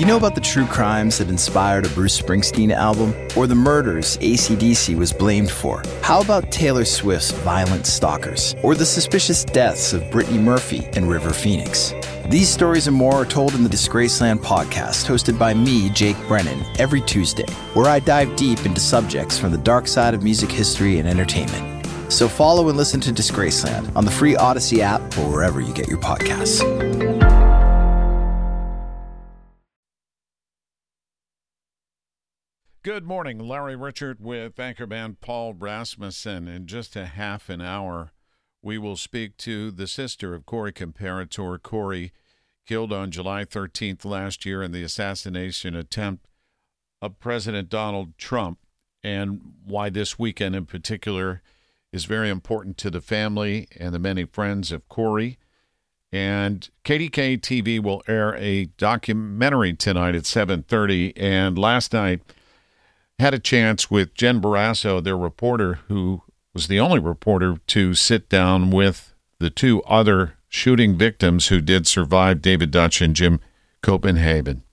Do you know about the true crimes that inspired a Bruce Springsteen album? Or the murders AC/DC was blamed for? How about Taylor Swift's Violent Stalkers? Or the suspicious deaths of Brittany Murphy and River Phoenix? These stories and more are told in the Disgraceland podcast, hosted by me, Jake Brennan, every Tuesday, where I dive deep into subjects from the dark side of music history and entertainment. So follow and listen to Disgraceland on the free Odyssey app or wherever you get your podcasts. Good morning, Larry Richert with anchorman Paul Rasmussen. In just a half an hour, we will speak to the sister of Corey Comparator. Corey, killed on July 13th last year in the assassination attempt of President Donald Trump, and why this weekend in particular is very important to the family and the many friends of Corey. And KDKA TV will air a documentary tonight at 7:30. And last night, had a chance with Jen Barrasso, their reporter, who was the only reporter to sit down with the two other shooting victims who did survive, David Dutch and Jim Copenhagen.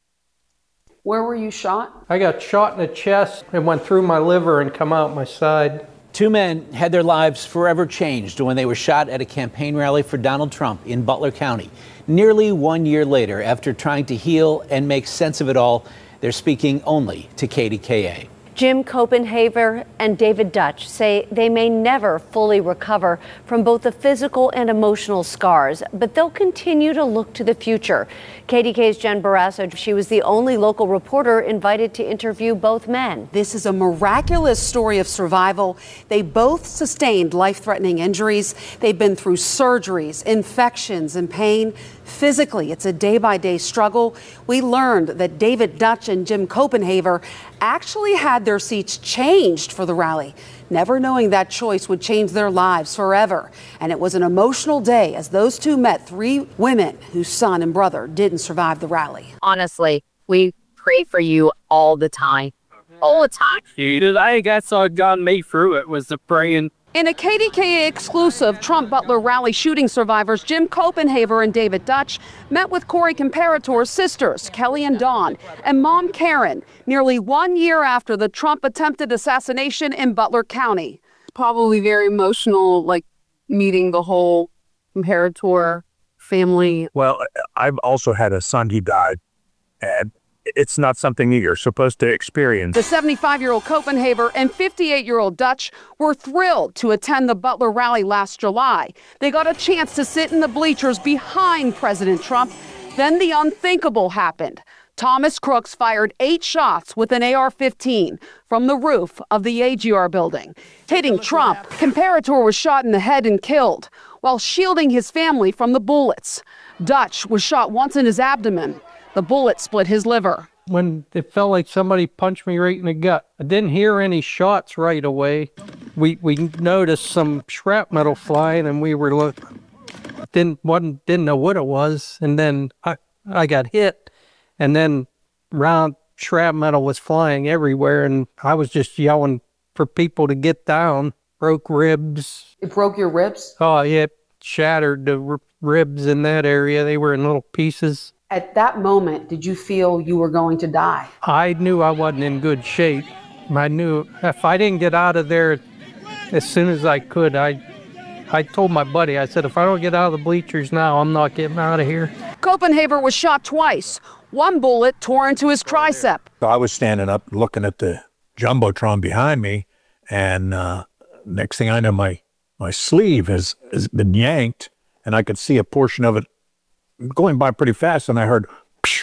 Where were you shot? I got shot in the chest. It went through my liver and come out my side. Two men had their lives forever changed when they were shot at a campaign rally for Donald Trump in Butler County. Nearly 1 year later, after trying to heal and make sense of it all, they're speaking only to KDKA. Jim Copenhaver and David Dutch say they may never fully recover from both the physical and emotional scars, but they'll continue to look to the future. KDKA's Jen Barrasso, she was the only local reporter invited to interview both men. This is a miraculous story of survival. They both sustained life-threatening injuries. They've been through surgeries, infections, and pain. Physically, it's a day-by-day struggle. We learned that David Dutch and Jim Copenhaver actually had their seats changed for the rally, never knowing that choice would change their lives forever. And it was an emotional day as those two met three women whose son and brother didn't survive the rally. Honestly, we pray for you all the time. All the time. I guess what got me through it was the praying. In a KDKA exclusive, Trump Butler rally shooting survivors Jim Copenhaver and David Dutch met with Corey Comparator's sisters, Kelly and Dawn, and mom Karen, nearly 1 year after the Trump attempted assassination in Butler County. Probably very emotional, like meeting the whole Comparator family. Well, I've also had a son, he died, and it's not something that you're supposed to experience. The 75-year-old Copenhaver and 58-year-old Dutch were thrilled to attend the Butler rally last July. They got a chance to sit in the bleachers behind President Trump. Then the unthinkable happened. Thomas Crooks fired 8 shots with an AR-15 from the roof of the AGR building. Hitting Trump, Comparator was shot in the head and killed while shielding his family from the bullets. Dutch was shot once in his abdomen. The bullet split his liver. When it felt like somebody punched me right in the gut. I didn't hear any shots right away. We noticed some shrapnel flying, and we were didn't know what it was. And then I got hit, and then round shrapnel was flying everywhere, and I was just yelling for people to get down. Broke ribs. It broke your ribs? Oh yeah, shattered the ribs in that area. They were in little pieces. At that moment, did you feel you were going to die? I knew I wasn't in good shape. I knew if I didn't get out of there as soon as I could, I told my buddy, I said, if I don't get out of the bleachers now, I'm not getting out of here. Copenhaver was shot twice. One bullet tore into his tricep. So I was standing up looking at the Jumbotron behind me, and next thing I know, my sleeve has been yanked, and I could see a portion of it going by pretty fast, and I heard, pew.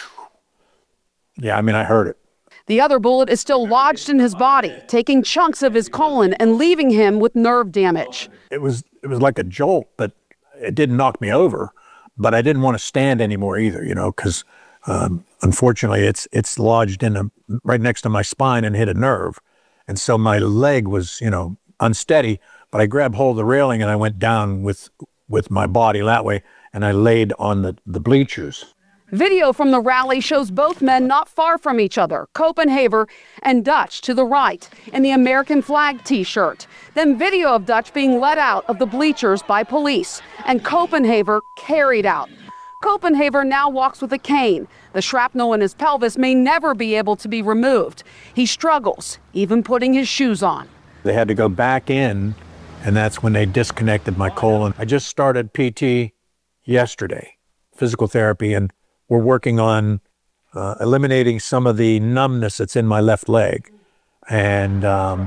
Yeah, I heard it. The other bullet is still lodged in his body, taking chunks of his colon and leaving him with nerve damage. It was like a jolt, but it didn't knock me over. But I didn't want to stand anymore either, because unfortunately it's lodged right next to my spine and hit a nerve. And so my leg was, unsteady, but I grabbed hold of the railing and I went down with my body that way. And I laid on the bleachers. Video from the rally shows both men not far from each other, Copenhaver and Dutch to the right, in the American flag t-shirt. Then video of Dutch being let out of the bleachers by police, and Copenhaver carried out. Copenhaver now walks with a cane. The shrapnel in his pelvis may never be able to be removed. He struggles, even putting his shoes on. They had to go back in, and that's when they disconnected my colon. I just started PT yesterday, physical therapy, and we're working on eliminating some of the numbness that's in my left leg. And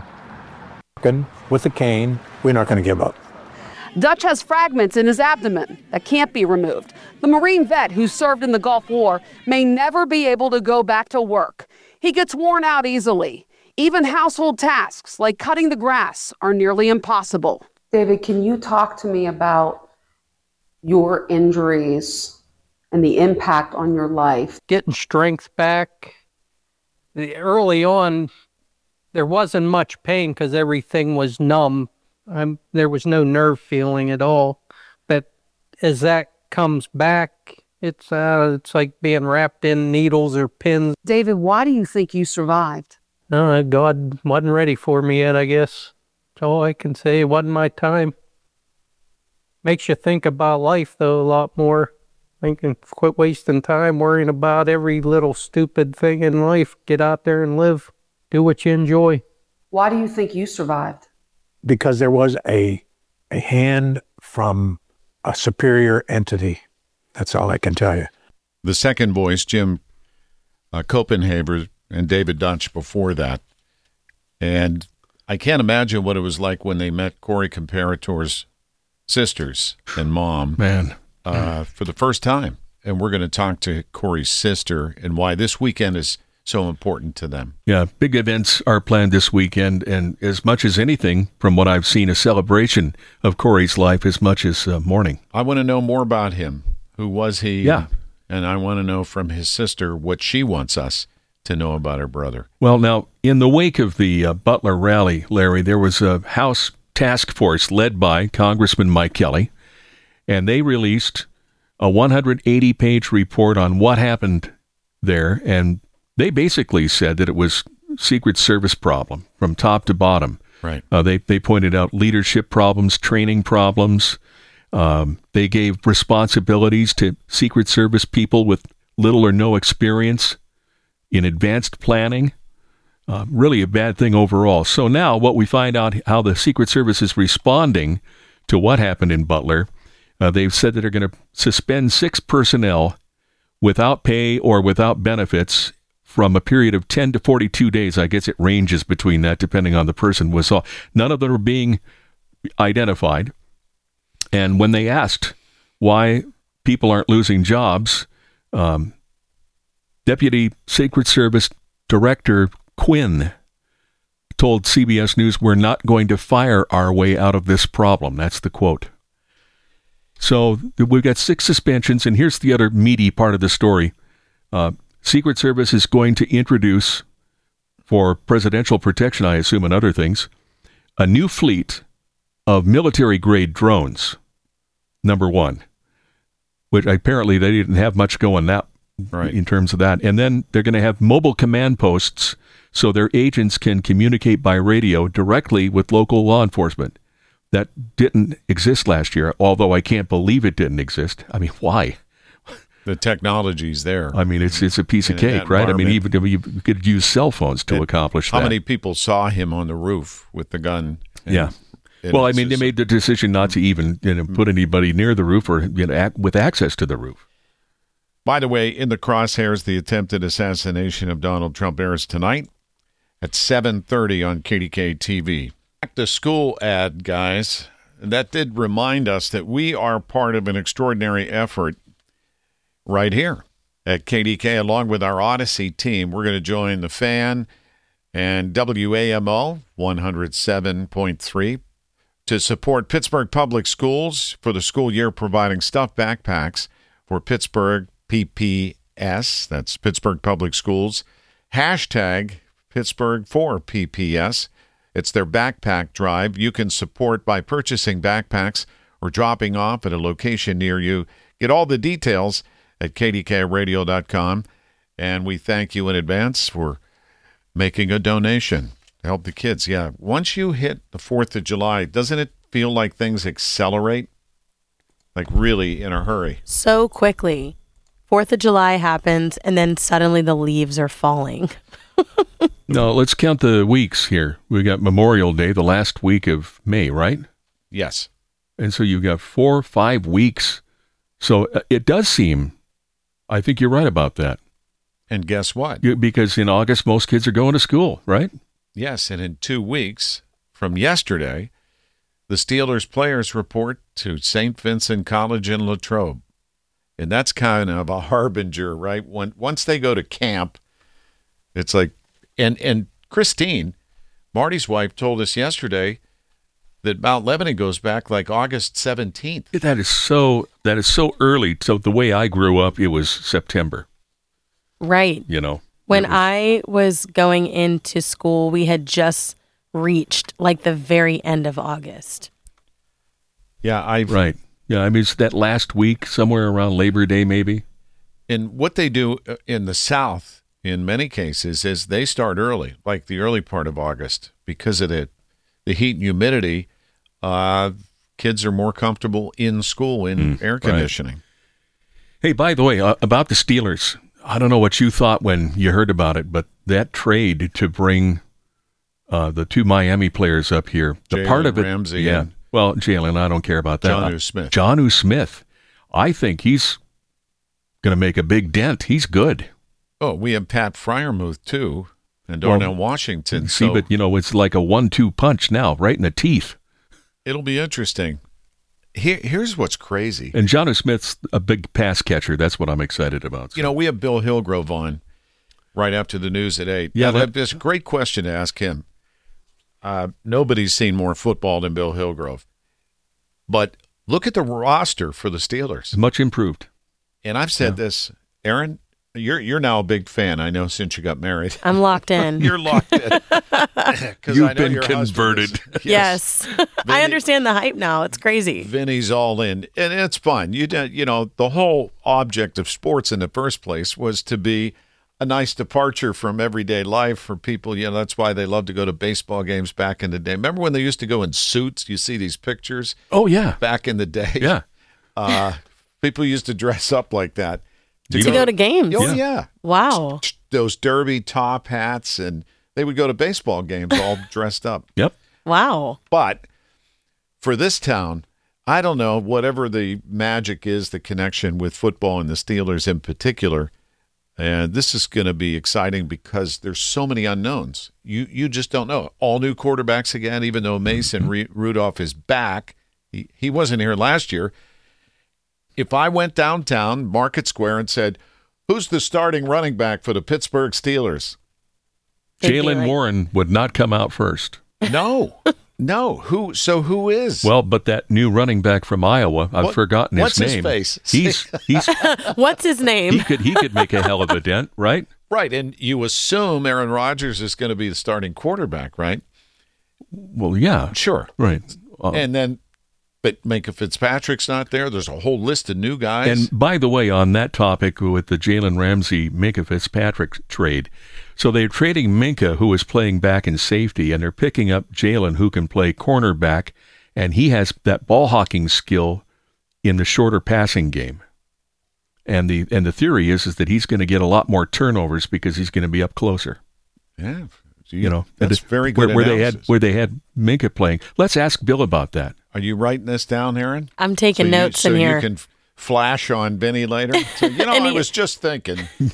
with the cane, we're not going to give up. Dutch has fragments in his abdomen that can't be removed. The Marine vet who served in the Gulf War may never be able to go back to work. He gets worn out easily. Even household tasks like cutting the grass are nearly impossible. David, can you talk to me about your injuries and the impact on your life? Getting strength back. Early on, there wasn't much pain because everything was numb. There was no nerve feeling at all. But as that comes back, it's like being wrapped in needles or pins. David, why do you think you survived? God wasn't ready for me yet, I guess. That's all I can say. It wasn't my time. Makes you think about life, though, a lot more. Thinking, quit wasting time worrying about every little stupid thing in life. Get out there and live. Do what you enjoy. Why do you think you survived? Because there was a hand from a superior entity. That's all I can tell you. The second voice, Jim Copenhaver, and David Dutch before that. And I can't imagine what it was like when they met Corey Comparator's sisters and mom for the first time. And we're going to talk to Corey's sister and why this weekend is so important to them. Yeah, big events are planned this weekend, and as much as anything, from what I've seen, a celebration of Corey's life as much as mourning. I want to know more about him. Who was he? Yeah. And I want to know from his sister what she wants us to know about her brother. Well, now, in the wake of the Butler rally, Larry, there was a House task force led by Congressman Mike Kelly, and they released a 180-page report on what happened there, and they basically said that it was Secret Service problem from top to bottom. Right. They pointed out leadership problems, training problems. They gave responsibilities to Secret Service people with little or no experience in advanced planning. Really a bad thing overall. So now what we find out how the Secret Service is responding to what happened in Butler. They've said that they're going to suspend 6 personnel without pay or without benefits from a period of 10 to 42 days. I guess it ranges between that depending on the person. None of them are being identified. And when they asked why people aren't losing jobs, Deputy Secret Service Director Quinn told CBS News, "We're not going to fire our way out of this problem." That's the quote. So we've got 6 suspensions, and here's the other meaty part of the story. Secret Service is going to introduce, for presidential protection, I assume, and other things, a new fleet of military-grade drones, number 1, which apparently they didn't have much going that right in terms of that. And then they're going to have mobile command posts so their agents can communicate by radio directly with local law enforcement. That didn't exist last year, although I can't believe it didn't exist. I mean, why? The technology's there. I mean, it's a piece of cake, right? I mean, even you could use cell phones to accomplish that. How many people saw him on the roof with the gun? Yeah. Well, I mean, they made the decision not to even put anybody near the roof or with access to the roof. By the way, in the crosshairs, the attempted assassination of Donald Trump airs tonight at 7:30 on KDK TV. Back to school ad, guys. That did remind us that we are part of an extraordinary effort right here at KDK, along with our Odyssey team. We're going to join the Fan and WAMO 107.3 to support Pittsburgh Public Schools for the school year, providing stuffed backpacks for Pittsburgh PPS. That's Pittsburgh Public Schools. Hashtag Pittsburgh for PPS. It's their backpack drive. You can support by purchasing backpacks or dropping off at a location near you. Get all the details at kdkradio.com. And we thank you in advance for making a donation to help the kids. Yeah, once you hit the 4th of July, doesn't it feel like things accelerate? Like really in a hurry? So quickly. 4th of July happens, and then suddenly the leaves are falling. No, let's count the weeks here. We got Memorial Day, the last week of May, right? Yes. And so you've got 4 or 5 weeks. So it does seem, I think you're right about that. And guess what? Because in August, most kids are going to school, right? Yes, and in 2 weeks from yesterday, the Steelers players report to St. Vincent College in Latrobe. And that's kind of a harbinger, right? Once they go to camp, it's like, and Christine, Marty's wife, told us yesterday that Mount Lebanon goes back like August 17th. That is so early. So the way I grew up, it was September. Right. You know. When I was going into school, we had just reached like the very end of August. Yeah, right. Yeah, I mean, it's that last week, somewhere around Labor Day, maybe. And what they do in the South, in many cases, is they start early, like the early part of August, because of the heat and humidity. Kids are more comfortable in school in air conditioning. Right. Hey, by the way, about the Steelers, I don't know what you thought when you heard about it, but that trade to bring the 2 Miami players up here, the part of it, Ramsey, yeah. Well, Jalen, I don't care about that. Jonnu Smith. Jonnu Smith. I think he's going to make a big dent. He's good. Oh, we have Pat Freiermuth, too, and Darnell Washington. See, but, it's like a 1-2 punch now, right in the teeth. It'll be interesting. Here's what's crazy. And Jonnu Smith's a big pass catcher. That's what I'm excited about. So. We have Bill Hillgrove on right after the news at 8. Yeah, that's a great question to ask him. Nobody's seen more football than Bill Hillgrove. But look at the roster for the Steelers. Much improved. And I've said this, Aaron, you're now a big fan, I know, since you got married. I'm locked in. You're locked in. You've been converted. Yes. I understand the hype now. It's crazy. Vinny's all in. And it's fun. The whole object of sports in the first place was to be a nice departure from everyday life for people. That's why they love to go to baseball games back in the day. Remember when they used to go in suits? You see these pictures? Oh, yeah. Back in the day. Yeah. People used to dress up like that. To go to games? Oh, yeah. Wow. Those derby top hats, and they would go to baseball games all dressed up. Yep. Wow. But for this town, I don't know, whatever the magic is, the connection with football and the Steelers in particular, and this is going to be exciting because there's so many unknowns. You just don't know. All new quarterbacks again, even though Mason Rudolph is back. He wasn't here last year. If I went downtown, Market Square, and said, who's the starting running back for the Pittsburgh Steelers? Jalen Warren would not come out first. No. Who is? Well, but that new running back from Iowa, I've forgotten his name. What's his face? He's What's his name? He could make a hell of a dent, right? Right, and you assume Aaron Rodgers is going to be the starting quarterback, right? Well, yeah. Sure. Right. And then but Minkah Fitzpatrick's not there. There's a whole list of new guys. And by the way, on that topic with the Jalen Ramsey-Minkah Fitzpatrick trade, so they're trading Minkah, who is playing back in safety, and they're picking up Jalen, who can play cornerback, and he has that ball hawking skill in the shorter passing game. And the theory is that he's going to get a lot more turnovers because he's going to be up closer. Yeah, that's very good. Where they had Minkah playing. Let's ask Bill about that. Are you writing this down, Aaron? I'm taking notes in here. So you can flash on Benny later? So, I was just thinking.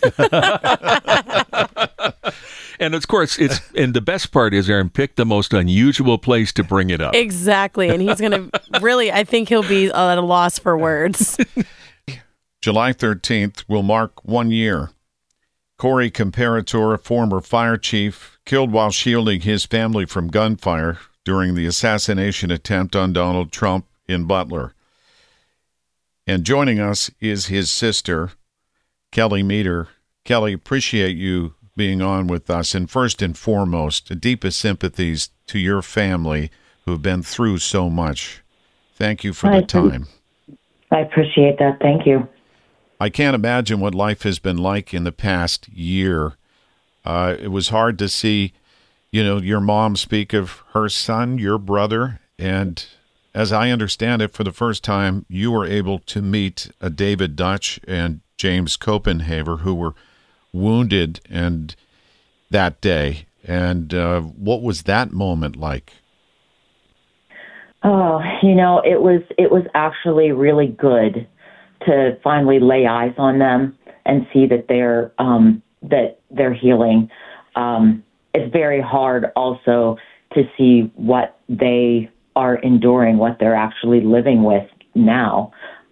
And, of course, and the best part is, Aaron picked the most unusual place to bring it up. Exactly. And he's going to really, I think he'll be at a loss for words. July 13th will mark 1 year. Corey Comparator, a former fire chief, killed while shielding his family from gunfire during the assassination attempt on Donald Trump in Butler. And joining us is his sister, Kelly Meter. Kelly, appreciate you being on with us. And first and foremost, deepest sympathies to your family who have been through so much. Thank you for the time. I appreciate that. Thank you. I can't imagine what life has been like in the past year. It was hard to see your mom speak of her son, your brother, and as I understand it, for the first time, you were able to meet David Dutch, and James Copenhaver, who were wounded and that day. And what was that moment like? Oh, it was actually really good to finally lay eyes on them and see that they're healing. It's very hard also to see what they are enduring, what they're actually living with now.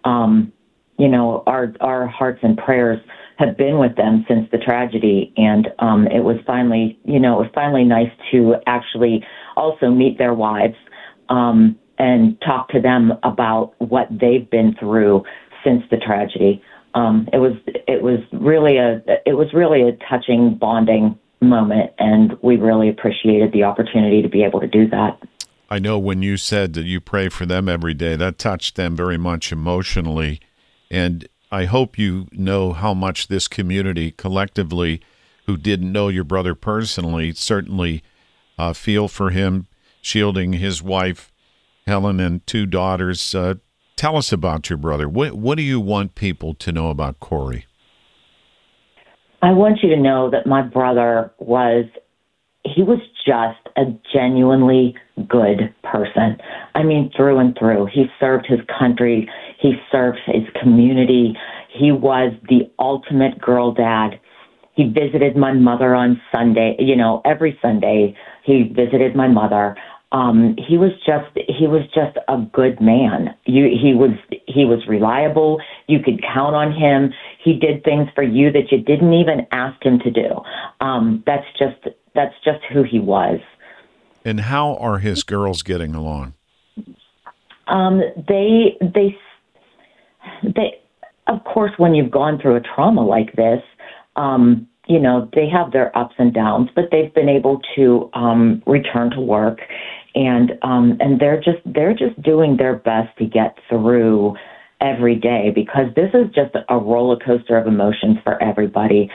Our hearts and prayers have been with them since the tragedy, and it was finally nice to actually also meet their wives and talk to them about what they've been through since the tragedy. It was really a touching, bonding moment, and we really appreciated the opportunity to be able to do that. I know when you said that you pray for them every day, that touched them very much emotionally, and I hope you know how much this community collectively, who didn't know your brother personally, certainly feel for him, shielding his wife, Helen, and 2 daughters. Tell us about your brother. What do you want people to know about Corey? I want you to know that my brother was just a genuinely good person. I mean, through and through. He served his country. He served his community. He was the ultimate girl dad. He visited my mother on Sunday. Every Sunday he visited my mother. He was just a good man. He was reliable. You could count on him. He did things for you that you didn't even ask him to do. That's just who he was. And how are his girls getting along? They of course, when you've gone through a trauma like this, they have their ups and downs, but they've been able to return to work, and they're just doing their best to get through every day, because this is just a roller coaster of emotions for everybody.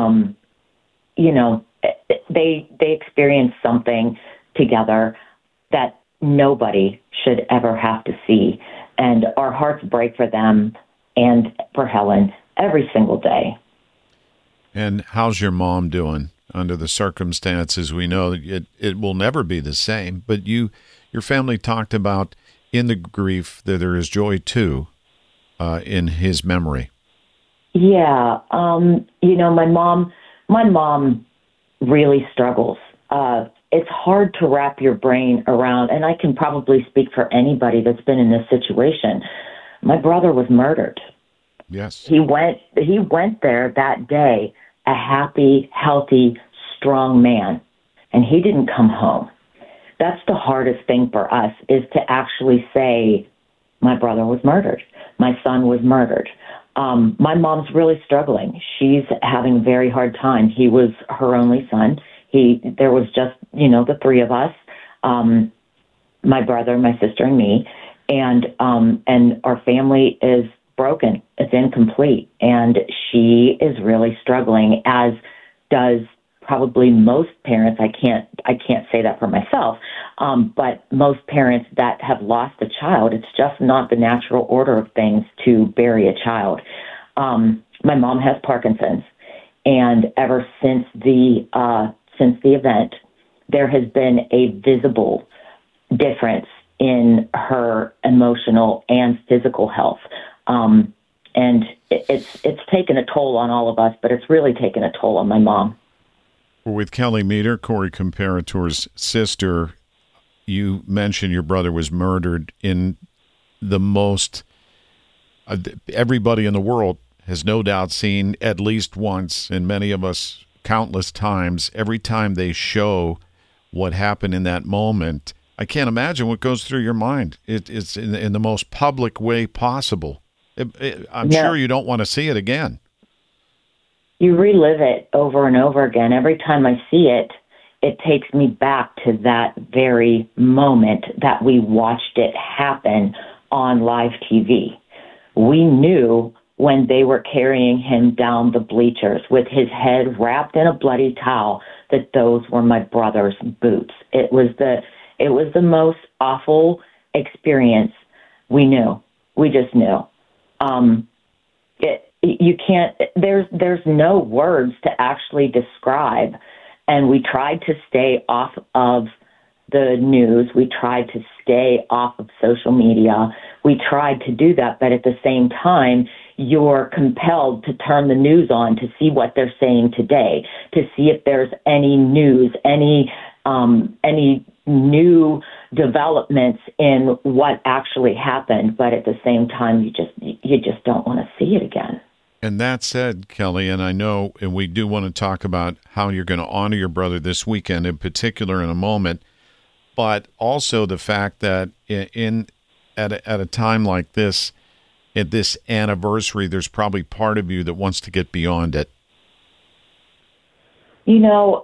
They experience something together that nobody should ever have to see, and our hearts break for them and for Helen every single day. And how's your mom doing under the circumstances? We know it will never be the same, but your family talked about in the grief that there is joy too, in his memory. Yeah. My mom really struggles. It's hard to wrap your brain around, and I can probably speak for anybody that's been in this situation. My brother was murdered. Yes. He went there that day, a happy, healthy, strong man, and he didn't come home. That's the hardest thing for us, is to actually say, my brother was murdered. My son was murdered. My mom's really struggling. She's having a very hard time. He was her only son. There was just, the 3 of us, my brother, my sister, and me. And our family is broken. It's incomplete. And she is really struggling, as does probably most parents. I can't say that for myself. But most parents that have lost a child, it's just not the natural order of things to bury a child. My mom has Parkinson's, and ever since the event, there has been a visible difference in her emotional and physical health. And it's taken a toll on all of us, but it's really taken a toll on my mom. With Kelly Meter, Corey Comparator's sister, you mentioned your brother was murdered in the most, everybody in the world has no doubt seen at least once, and many of us countless times, every time they show what happened in that moment. I can't imagine what goes through your mind. It's in the most public way possible. I'm sure you don't want to see it again. You relive it over and over again. Every time I see it, it takes me back to that very moment that we watched it happen on live TV. We knew when they were carrying him down the bleachers with his head wrapped in a bloody towel that those were my brother's boots. It was the most awful experience. We knew. We just knew. you can't, there's no words to actually describe. And we tried to stay off of the news. We tried to stay off of social media. We tried to do that, but at the same time, you're compelled to turn the news on to see what they're saying today, to see if there's any news, any new developments in what actually happened. But at the same time, you just don't want to see it again. And that said, Kelly, and I know, and we do want to talk about how you're going to honor your brother this weekend in particular in a moment, but also the fact that at a time like this, at this anniversary, there's probably part of you that wants to get beyond it. You know,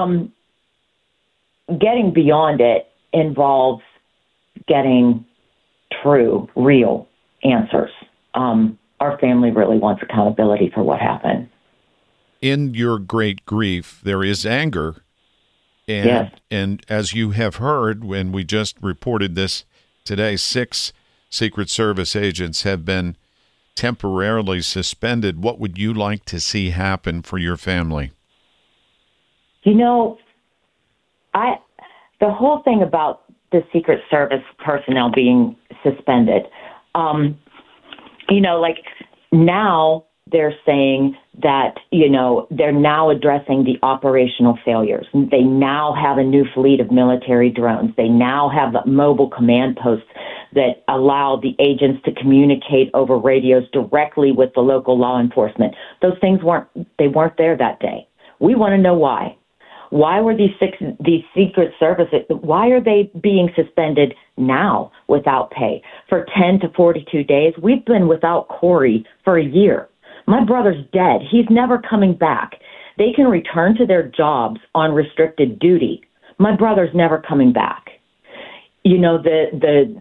getting beyond it involves getting true, real answers. Our family really wants accountability for what happened. In your great grief, there is anger. And, yes. And as you have heard, when we just reported this today, 6 Secret Service agents have been temporarily suspended. What would you like to see happen for your family? You know, the whole thing about the Secret Service personnel being suspended, you know, like now they're saying that, you know, they're now addressing the operational failures. They now have a new fleet of military drones. They now have mobile command posts that allow the agents to communicate over radios directly with the local law enforcement. Those things weren't there that day. We want to know why. Why were these Secret Service, why are they being suspended now without pay for 10 to 42 days? We've been without Corey for a year. My brother's dead. He's never coming back. They can return to their jobs on restricted duty. My brother's never coming back. You know, the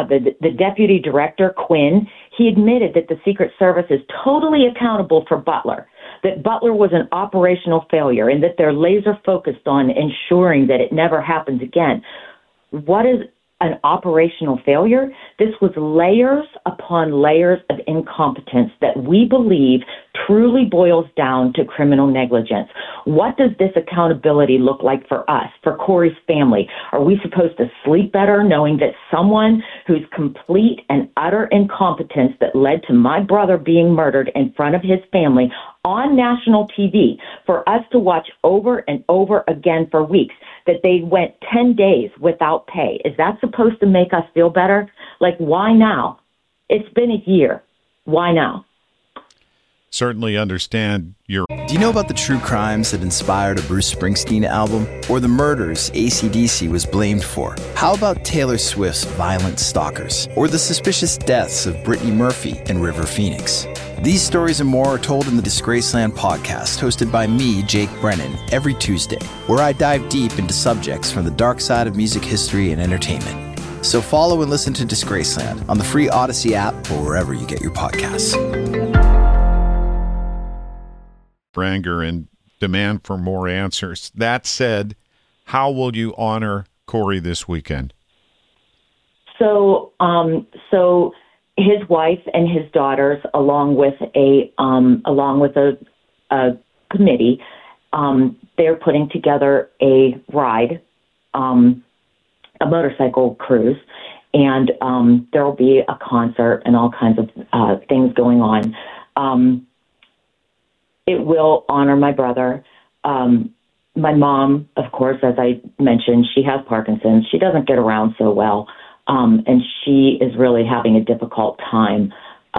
deputy director, Quinn, he admitted that the Secret Service is totally accountable for Butler, that Butler was an operational failure and that they're laser focused on ensuring that it never happens again. What is an operational failure? This was layers upon layers of incompetence that we believe truly boils down to criminal negligence. What does this accountability look like for us, for Corey's family? Are we supposed to sleep better knowing that someone whose complete and utter incompetence that led to my brother being murdered in front of his family on national TV, for us to watch over and over again for weeks, that they went 10 days without pay? Is that supposed to make us feel better? Like, why now? It's been a year. Why now? Certainly understand your... Do you know about the true crimes that inspired a Bruce Springsteen album? Or the murders AC/DC was blamed for? How about Taylor Swift's Violent Stalkers? Or the suspicious deaths of Brittany Murphy and River Phoenix? These stories and more are told in the Disgraceland podcast, hosted by me, Jake Brennan, every Tuesday, where I dive deep into subjects from the dark side of music history and entertainment. So follow and listen to Disgraceland on the free Odyssey app or wherever you get your podcasts. Anger and demand for more answers. That said, how will you honor Corey this weekend? So his wife and his daughters, along with a committee, they're putting together a ride, a motorcycle cruise, and there will be a concert and all kinds of things going on. It will honor my brother. My mom, of course, as I mentioned, she has Parkinson's. She doesn't get around so well, and she is really having a difficult time.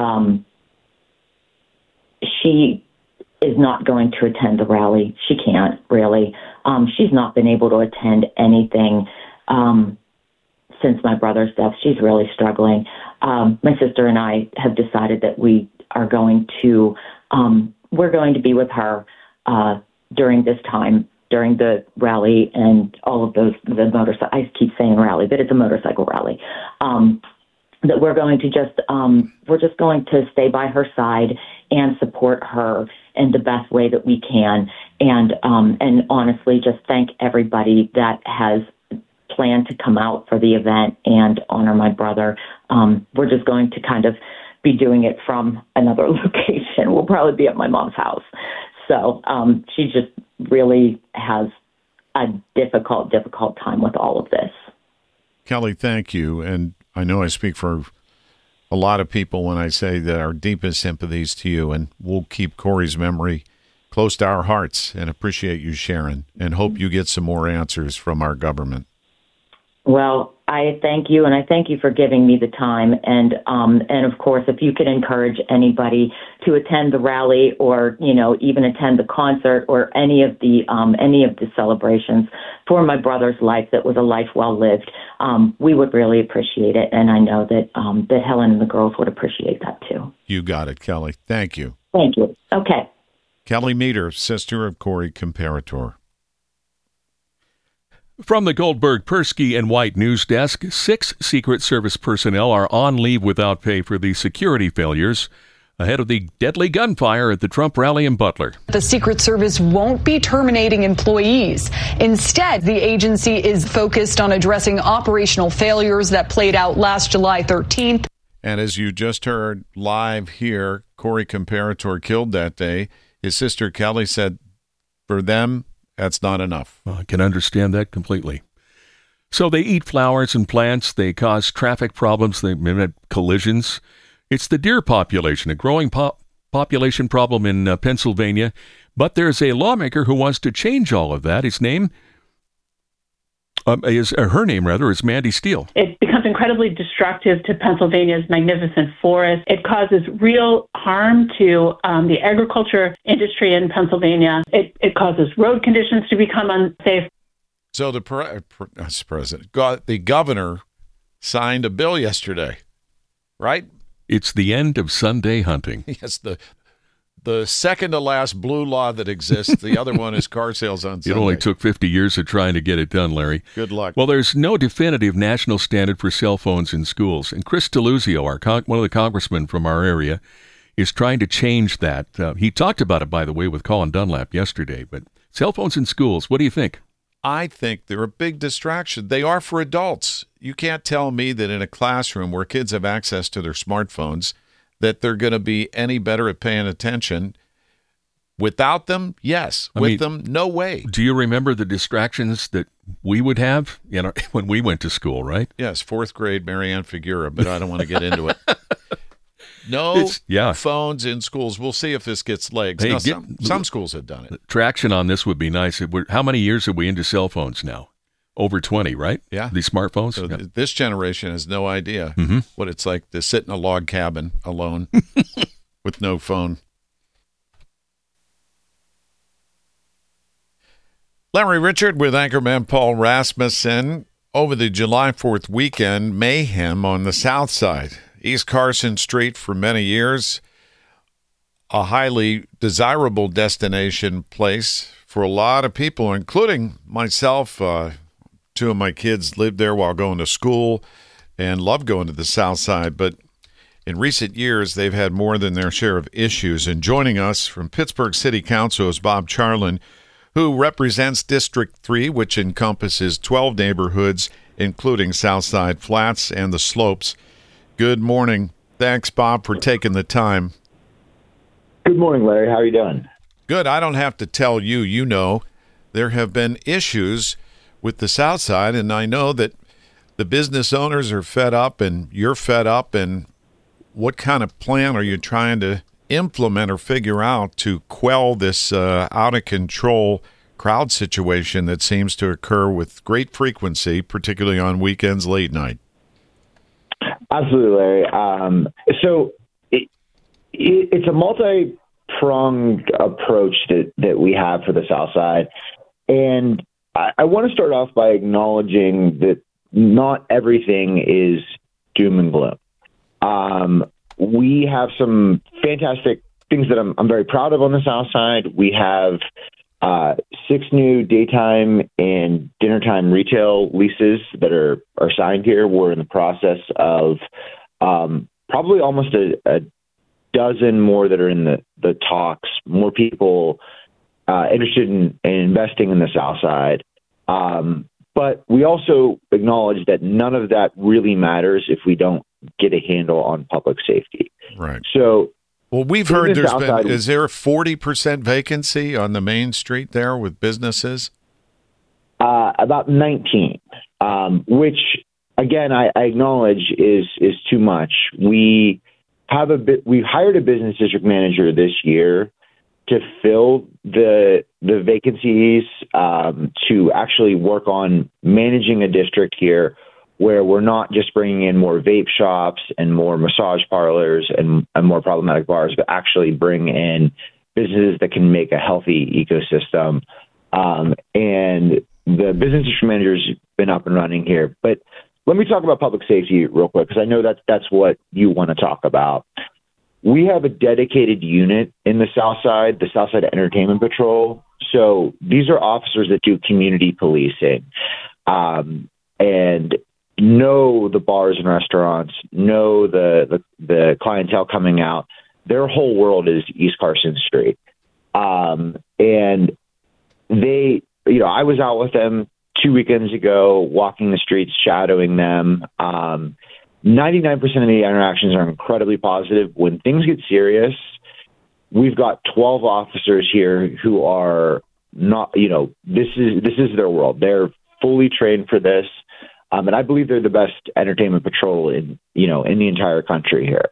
She is not going to attend the rally. She can't, really. She's not been able to attend anything since my brother's death. She's really struggling. My sister and I have decided that we are going to... we're going to be with her during this time, during the rally and all of those, the motorcycle, I keep saying rally, but it's a motorcycle rally, that we're going to we're just going to stay by her side and support her in the best way that we can. And honestly, just thank everybody that has planned to come out for the event and honor my brother. We're just going to kind of be doing it from another location. We'll probably be at my mom's house. So she just really has a difficult time with all of this. Kelly, thank you. And I know I speak for a lot of people when I say that our deepest sympathies to you, and we'll keep Corey's memory close to our hearts and appreciate you sharing and hope you get some more answers from our government. Well, I thank you, and I thank you for giving me the time. And of course, if you could encourage anybody to attend the rally, or even attend the concert or any of the celebrations for my brother's life that was a life well lived, we would really appreciate it. And I know that that Helen and the girls would appreciate that too. You got it, Kelly. Thank you. Thank you. Okay. Kelly Meter, sister of Corey Comparator. From the Goldberg, Persky, and White news desk, 6 Secret Service personnel are on leave without pay for the security failures ahead of the deadly gunfire at the Trump rally in Butler. The Secret Service won't be terminating employees. Instead, the agency is focused on addressing operational failures that played out last July 13th. And as you just heard live here, Corey Comparator killed that day. His sister Kelly said for them, that's not enough. Well, I can understand that completely. So they eat flowers and plants. They cause traffic problems. They mimic collisions. It's the deer population, a growing population problem in Pennsylvania. But there's a lawmaker who wants to change all of that. Her name is Mandy Steele. It becomes incredibly destructive to Pennsylvania's magnificent forest. It causes real harm to the agriculture industry in Pennsylvania. It causes road conditions to become unsafe. So the governor signed a bill yesterday, right? It's the end of Sunday hunting. Yes, the second to last blue law that exists. The other one is car sales on Sunday. It only took 50 years of trying to get it done, Larry. Good luck. Well, there's no definitive national standard for cell phones in schools. And Chris DeLuzio, one of the congressmen from our area, is trying to change that. He talked about it, by the way, with Colin Dunlap yesterday. But cell phones in schools, what do you think? I think they're a big distraction. They are for adults. You can't tell me that in a classroom where kids have access to their smartphones that they're going to be any better at paying attention. Without them, yes. With them, no way. Do you remember the distractions that we would have when we went to school, right? Yes, 4th grade Marianne Figura, but I don't want to get into it. No phones in schools. We'll see if this gets legs. Hey, now, some schools have done it. Traction on this would be nice. How many years are we into cell phones now? Over 20, right? Yeah. These smartphones? So this generation has no idea what it's like to sit in a log cabin alone with no phone. Larry Richert with anchorman Paul Rasmussen. Over the July 4th weekend, mayhem on the south side. East Carson Street for many years, a highly desirable destination place for a lot of people, including myself. 2 of my kids lived there while going to school and loved going to the south side. But in recent years, they've had more than their share of issues. And joining us from Pittsburgh City Council is Bob Charlin, who represents District 3, which encompasses 12 neighborhoods, including Southside Flats and the Slopes. Good morning. Thanks, Bob, for taking the time. Good morning, Larry. How are you doing? Good. I don't have to tell you. You know, there have been issues with the South Side, and I know that the business owners are fed up and you're fed up. And what kind of plan are you trying to implement or figure out to quell this out-of-control crowd situation that seems to occur with great frequency, particularly on weekends, late night? Absolutely, Larry. So it's a multi-pronged approach that we have for the South Side. And I want to start off by acknowledging that not everything is doom and gloom. We have some fantastic things that I'm very proud of on the South Side. We have 6 new daytime and dinnertime retail leases that are signed here. We're in the process of probably almost a dozen more that are in the talks, more people interested in investing in the South Side. But we also acknowledge that none of that really matters if we don't get a handle on public safety. Right. So, well, we've heard is there a 40% vacancy on the main street there with businesses? About 19, which again, I acknowledge is too much. We hired a business district manager this year to fill the vacancies, to actually work on managing a district here where we're not just bringing in more vape shops and more massage parlors and more problematic bars, but actually bring in businesses that can make a healthy ecosystem. And the business district manager's been up and running here. But let me talk about public safety real quick, because I know that's what you want to talk about. We have a dedicated unit in the South Side, the South Side Entertainment Patrol. So these are officers that do community policing, and know the bars and restaurants, know the clientele coming out. Their whole world is East Carson Street. And they, I was out with them 2 weekends ago, walking the streets, shadowing them. 99% of the interactions are incredibly positive. When things get serious, we've got 12 officers here who are not, this is their world. They're fully trained for this. And I believe they're the best entertainment patrol in the entire country here.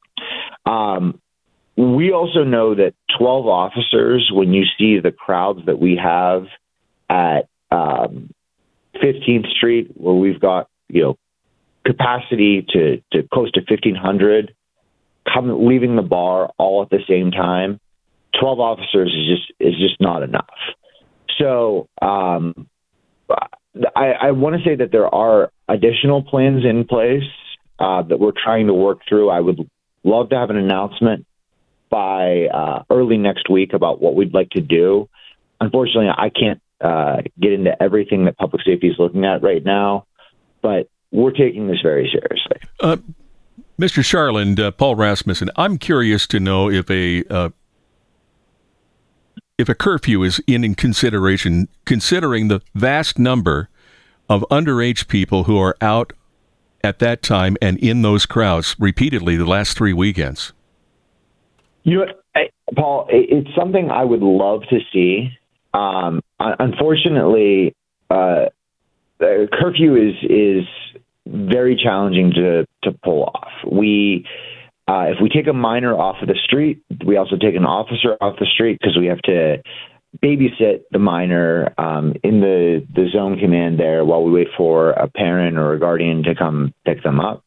We also know that 12 officers, when you see the crowds that we have at 15th Street, where we've got, capacity to close to 1,500 leaving the bar all at the same time, 12 officers is just not enough. So I want to say that there are additional plans in place that we're trying to work through. I would love to have an announcement by early next week about what we'd like to do. Unfortunately, I can't get into everything that public safety is looking at right now, but we're taking this very seriously. Mr. Sharland, Paul Rasmussen, I'm curious to know if a curfew is in consideration, considering the vast number of underage people who are out at that time and in those crowds repeatedly the last 3 weekends. Paul, it's something I would love to see. Unfortunately, curfew is very challenging to pull off. If we take a minor off of the street, we also take an officer off the street because we have to babysit the minor in the zone command there while we wait for a parent or a guardian to come pick them up.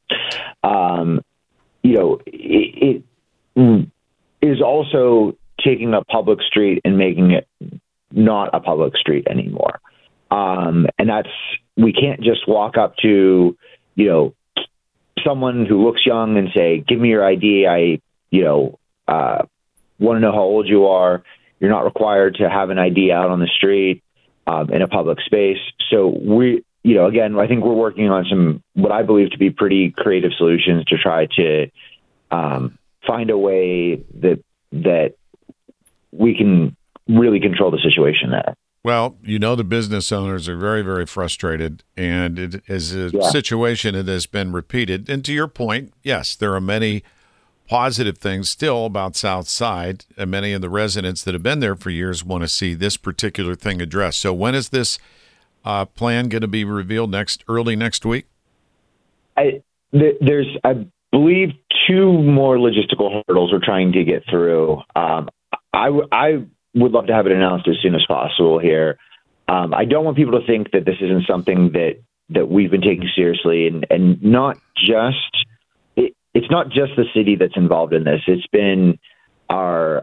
It is also taking a public street and making it not a public street anymore. And we can't just walk up to, someone who looks young and say, give me your ID. I want to know how old you are. You're not required to have an ID out on the street in a public space. So again, I think we're working on some, what I believe to be pretty creative solutions to try to find a way that we can really control the situation there. Well, the business owners are very, very frustrated, and it is a situation that has been repeated. And to your point, yes, there are many positive things still about South Side, and many of the residents that have been there for years want to see this particular thing addressed. So when is this plan going to be revealed? Early next week? There's, I believe, 2 more logistical hurdles we're trying to get through. I would love to have it announced as soon as possible here. I don't want people to think that this isn't something that we've been taking seriously, and not just, it's not just the city that's involved in this. It's been our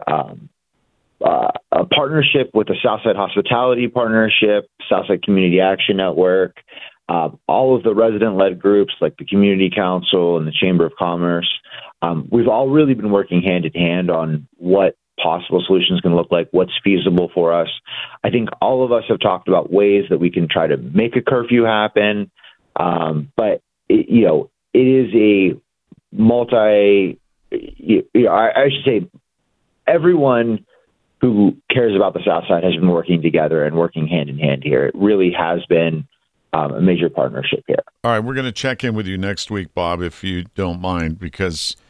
a partnership with the Southside Hospitality Partnership, Southside Community Action Network, all of the resident-led groups like the Community Council and the Chamber of Commerce. We've all really been working hand in hand on what possible solutions can look like, what's feasible for us. I think all of us have talked about ways that we can try to make a curfew happen. But it is a I should say everyone who cares about the South Side has been working together and working hand in hand here. It really has been a major partnership here. All right. We're going to check in with you next week, Bob, if you don't mind, because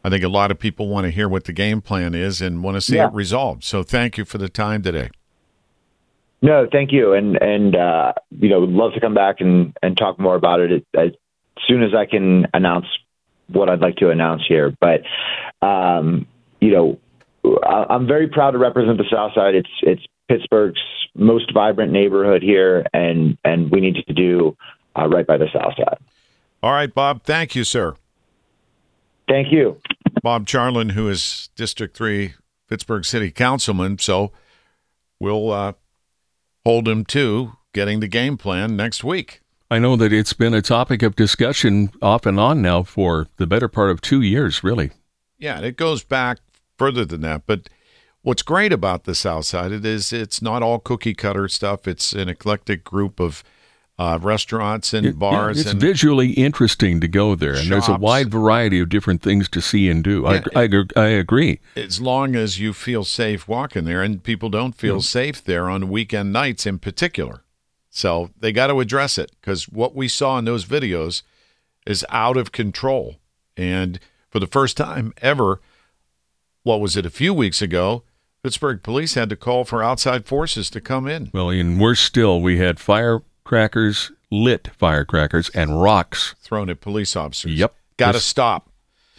I think a lot of people want to hear what the game plan is and want to see it resolved. So thank you for the time today. No, thank you. And would love to come back and talk more about it as soon as I can announce what I'd like to announce here. But, I'm very proud to represent the South Side. It's Pittsburgh's most vibrant neighborhood here, and we need to do right by the South Side. All right, Bob. Thank you, sir. Thank you. Bob Charlin, who is District 3 Pittsburgh City Councilman. So we'll hold him to getting the game plan next week. I know that it's been a topic of discussion off and on now for the better part of 2 years, really. Yeah, it goes back further than that. But what's great about the South Side is it's not all cookie cutter stuff. It's an eclectic group of restaurants and bars. It's and visually interesting to go there, and shops. there's a wide variety of different things to see and do. Yeah, I agree. As long as you feel safe walking there, and people don't feel safe there on weekend nights in particular. So they got to address it, because what we saw in those videos is out of control. And for the first time ever, what was it, a few weeks ago, Pittsburgh police had to call for outside forces to come in. Well, and worse still, we had lit firecrackers, and rocks thrown at police officers. Yep. Got to stop.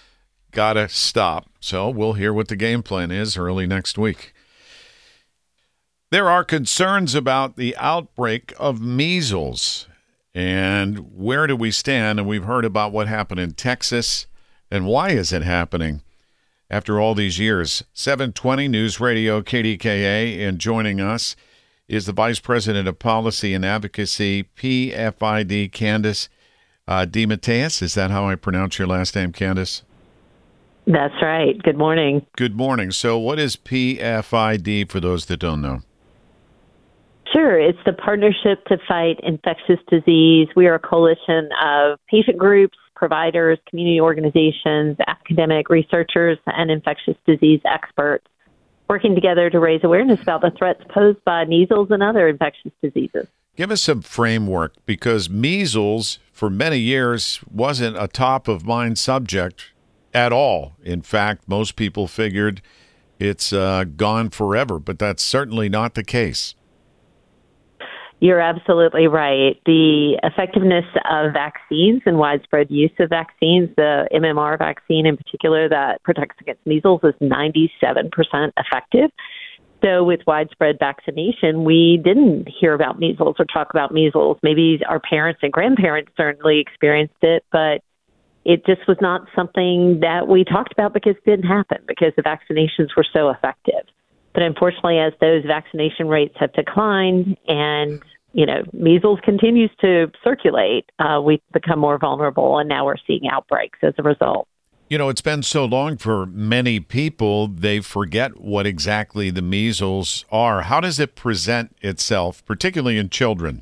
So we'll hear what the game plan is early next week. There are concerns about the outbreak of measles. And where do we stand? And we've heard about what happened in Texas. And why is it happening after all these years? 720 News Radio KDKA, and joining us is the Vice President of Policy and Advocacy, PFID, Candace DeMatteis. Is that how I pronounce your last name, Candace? That's right. Good morning. Good morning. So what is PFID for those that don't know? Sure. It's the Partnership to Fight Infectious Disease. We are a coalition of patient groups, providers, community organizations, academic researchers, and infectious disease experts, working together to raise awareness about the threats posed by measles and other infectious diseases. Give us some framework, because measles for many years wasn't a top of mind subject at all. In fact, most people figured it's gone forever, but that's certainly not the case. You're absolutely right. The effectiveness of vaccines and widespread use of vaccines, the MMR vaccine in particular that protects against measles, is 97% effective. So with widespread vaccination, we didn't hear about measles or talk about measles. Maybe our parents and grandparents certainly experienced it, but it just was not something that we talked about because it didn't happen, because the vaccinations were so effective. But unfortunately, as those vaccination rates have declined and, measles continues to circulate, we've become more vulnerable, and now we're seeing outbreaks as a result. It's been so long for many people, they forget what exactly the measles are. How does it present itself, particularly in children?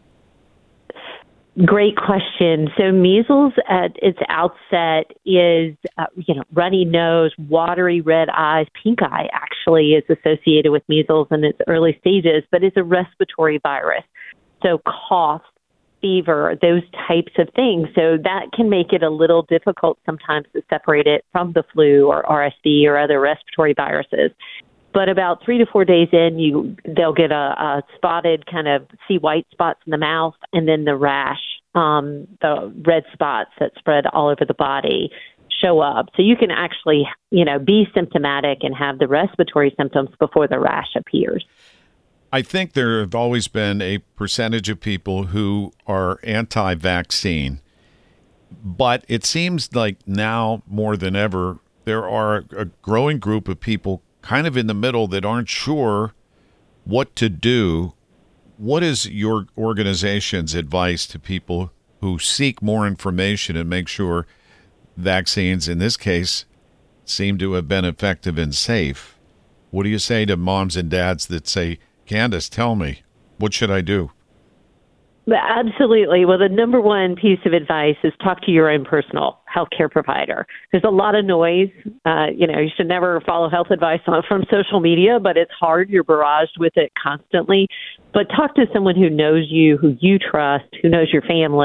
Great question. So measles at its outset is, runny nose, watery red eyes. Pink eye actually is associated with measles in its early stages, but it's a respiratory virus. So cough, fever, those types of things. So that can make it a little difficult sometimes to separate it from the flu or RSV or other respiratory viruses. But about 3 to 4 days in, they'll get a spotted kind of see white spots in the mouth, and then the rash, the red spots that spread all over the body show up. So you can actually, be symptomatic and have the respiratory symptoms before the rash appears. I think there have always been a percentage of people who are anti-vaccine, but it seems like now more than ever, there are a growing group of people kind of in the middle that aren't sure what to do. What is your organization's advice to people who seek more information and make sure vaccines, in this case, seem to have been effective and safe? What do you say to moms and dads that say, Candace, tell me, what should I do? Absolutely. Well, the number one piece of advice is talk to your own personal healthcare provider. There's a lot of noise. You should never follow health advice from social media, but it's hard. You're barraged with it constantly. But talk to someone who knows you, who you trust, who knows your family,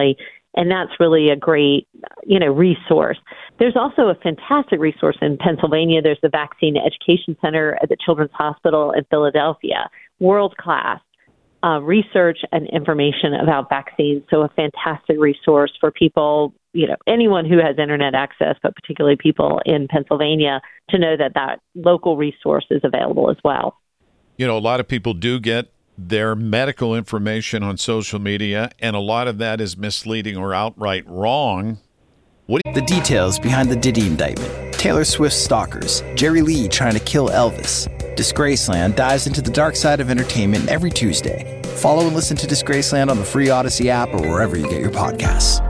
And that's really a great, resource. There's also a fantastic resource in Pennsylvania. There's the Vaccine Education Center at the Children's Hospital in Philadelphia, world-class research and information about vaccines. So a fantastic resource for people, anyone who has internet access, but particularly people in Pennsylvania, to know that local resource is available as well. A lot of people do get their medical information on social media, and a lot of that is misleading or outright wrong. The details behind the Diddy indictment, Taylor Swift's stalkers, Jerry Lee trying to kill Elvis. Disgraceland dives into the dark side of entertainment every Tuesday. Follow and listen to Disgraceland on the free Odyssey app or wherever you get your podcasts.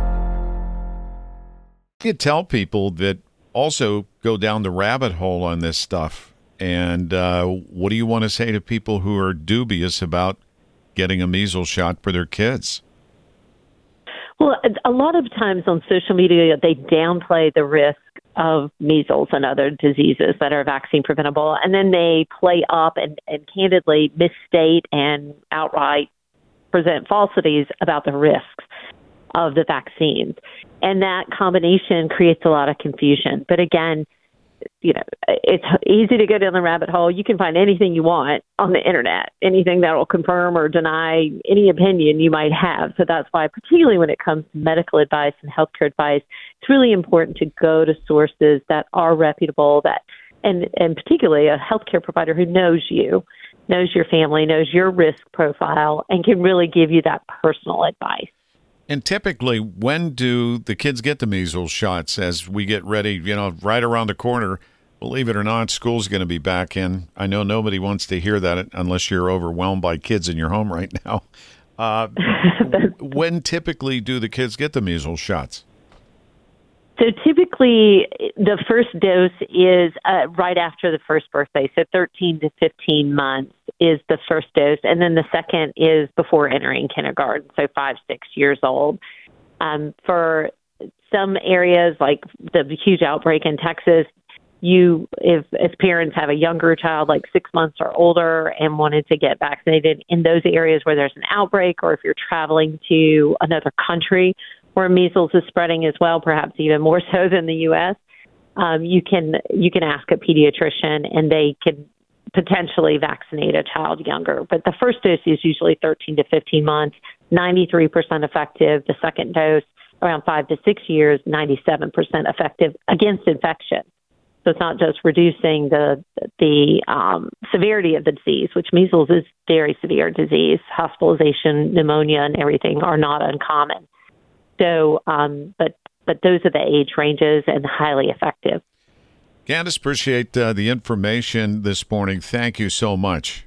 You tell people that also go down the rabbit hole on this stuff. And what do you want to say to people who are dubious about getting a measles shot for their kids? Well, a lot of times on social media, they downplay the risk of measles and other diseases that are vaccine preventable, and then they play up and candidly misstate and outright present falsities about the risks of the vaccines. And that combination creates a lot of confusion. But again, it's easy to go down the rabbit hole. You can find anything you want on the internet, anything that will confirm or deny any opinion you might have. So that's why, particularly when it comes to medical advice and healthcare advice, it's really important to go to sources that are reputable, and particularly a healthcare provider who knows you, knows your family, knows your risk profile, and can really give you that personal advice. And typically, when do the kids get the measles shots as we get ready, right around the corner? Believe it or not, school's going to be back in. I know nobody wants to hear that unless you're overwhelmed by kids in your home right now. When typically do the kids get the measles shots? So typically, the first dose is right after the first birthday. So 13 to 15 months is the first dose. And then the second is before entering kindergarten, so 5, 6 years old. For some areas, like the huge outbreak in Texas, if parents have a younger child, like 6 months or older, and wanted to get vaccinated in those areas where there's an outbreak, or if you're traveling to another country where measles is spreading as well, perhaps even more so than the U.S., you can ask a pediatrician, and they can potentially vaccinate a child younger. But the first dose is usually 13 to 15 months, 93% effective. The second dose, around 5 to 6 years, 97% effective against infection. So it's not just reducing the severity of the disease, which measles is very severe disease. Hospitalization, pneumonia, and everything are not uncommon. So, but those are the age ranges and highly effective. Candace, appreciate the information this morning. Thank you so much.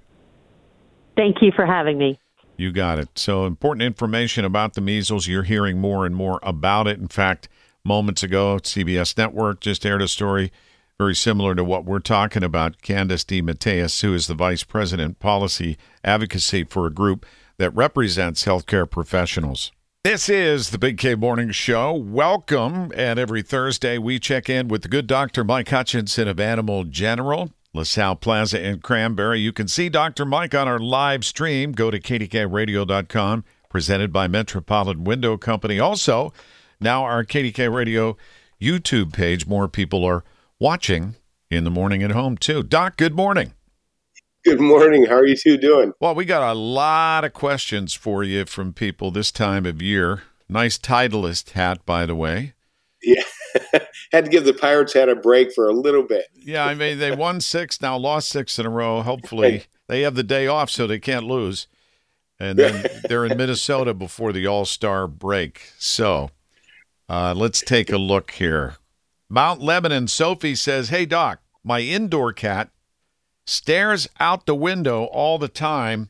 Thank you for having me. You got it. So important information about the measles. You're hearing more and more about it. In fact, moments ago, CBS Network just aired a story very similar to what we're talking about. Candace DeMatteis, who is the Vice President Policy Advocacy for a group that represents healthcare professionals. This is the Big K Morning Show. Welcome. And every Thursday, we check in with the good Dr. Mike Hutchinson of Animal General, LaSalle Plaza in Cranberry. You can see Dr. Mike on our live stream. Go to kdkradio.com, presented by Metropolitan Window Company. Also, now our KDK Radio YouTube page. More people are watching in the morning at home, too. Doc, good morning. Good morning. How are you two doing? Well, we got a lot of questions for you from people this time of year. Nice Titleist hat, by the way. Yeah. Had to give the Pirates hat a break for a little bit. Yeah, I mean, they won 6, now lost 6 in a row. Hopefully they have the day off so they can't lose. And then they're in Minnesota before the All-Star break. So let's take a look here. Mount Lebanon Sophie says, "Hey, Doc, my indoor cat stares out the window all the time.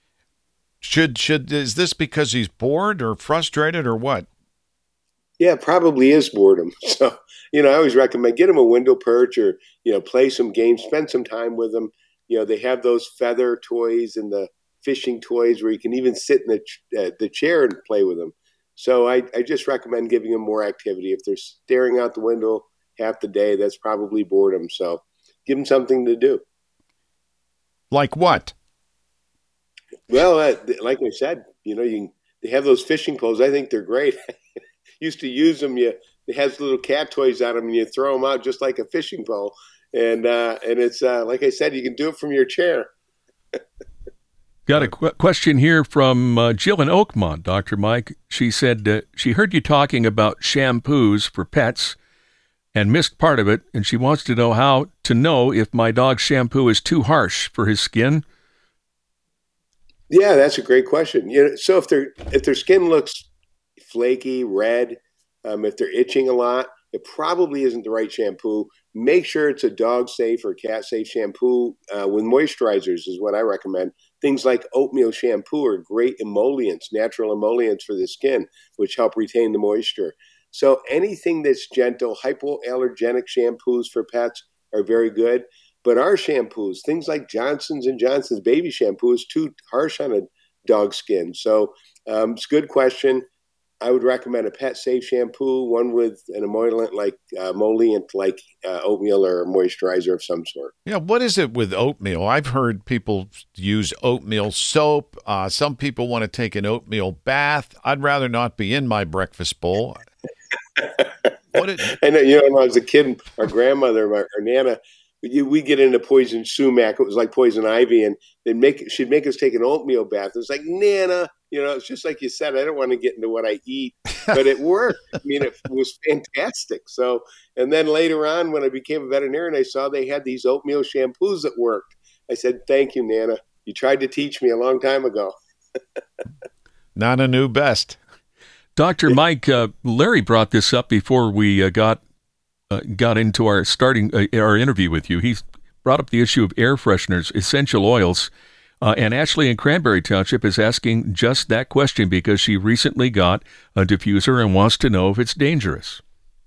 Is this because he's bored or frustrated or what?" Yeah, probably is boredom. So, I always recommend get him a window perch or, play some games, spend some time with them. They have those feather toys and the fishing toys where you can even sit in the chair and play with them. So I just recommend giving them more activity. If they're staring out the window half the day, that's probably boredom. So give them something to do. Like what? Well, like I said, they have those fishing poles. I think they're great. used to use them. It has little cat toys on them, and you throw them out just like a fishing pole. And it's like I said, you can do it from your chair. Got a question here from Jill in Oakmont, Dr. Mike. She said she heard you talking about shampoos for pets and missed part of it, and she wants to know how to know if my dog's shampoo is too harsh for his skin. Yeah, that's a great question. So if their skin looks flaky, red, if they're itching a lot, it probably isn't the right shampoo. Make sure it's a dog-safe or cat-safe shampoo with moisturizers is what I recommend. Things like oatmeal shampoo are great emollients, natural emollients for the skin, which help retain the moisture. So anything that's gentle, hypoallergenic shampoos for pets are very good. But our shampoos, things like Johnson's & Johnson's baby shampoo is too harsh on a dog's skin. So it's a good question. I would recommend a pet-safe shampoo, one with an emollient like oatmeal or a moisturizer of some sort. Yeah, what is it with oatmeal? I've heard people use oatmeal soap. Some people want to take an oatmeal bath. I'd rather not be in my breakfast bowl. I know, when I was a kid, our grandmother, our Nana, we get into poison sumac. It was like poison ivy, and she'd make us take an oatmeal bath. It was like, Nana, it's just like you said. I don't want to get into what I eat, but it worked. I mean, it was fantastic. So, and then later on, when I became a veterinarian, I saw they had these oatmeal shampoos that worked. I said, "Thank you, Nana. You tried to teach me a long time ago." Nana knew best. Dr. Mike, Larry brought this up before we got into our our interview with you. He brought up the issue of air fresheners, essential oils, and Ashley in Cranberry Township is asking just that question because she recently got a diffuser and wants to know if it's dangerous.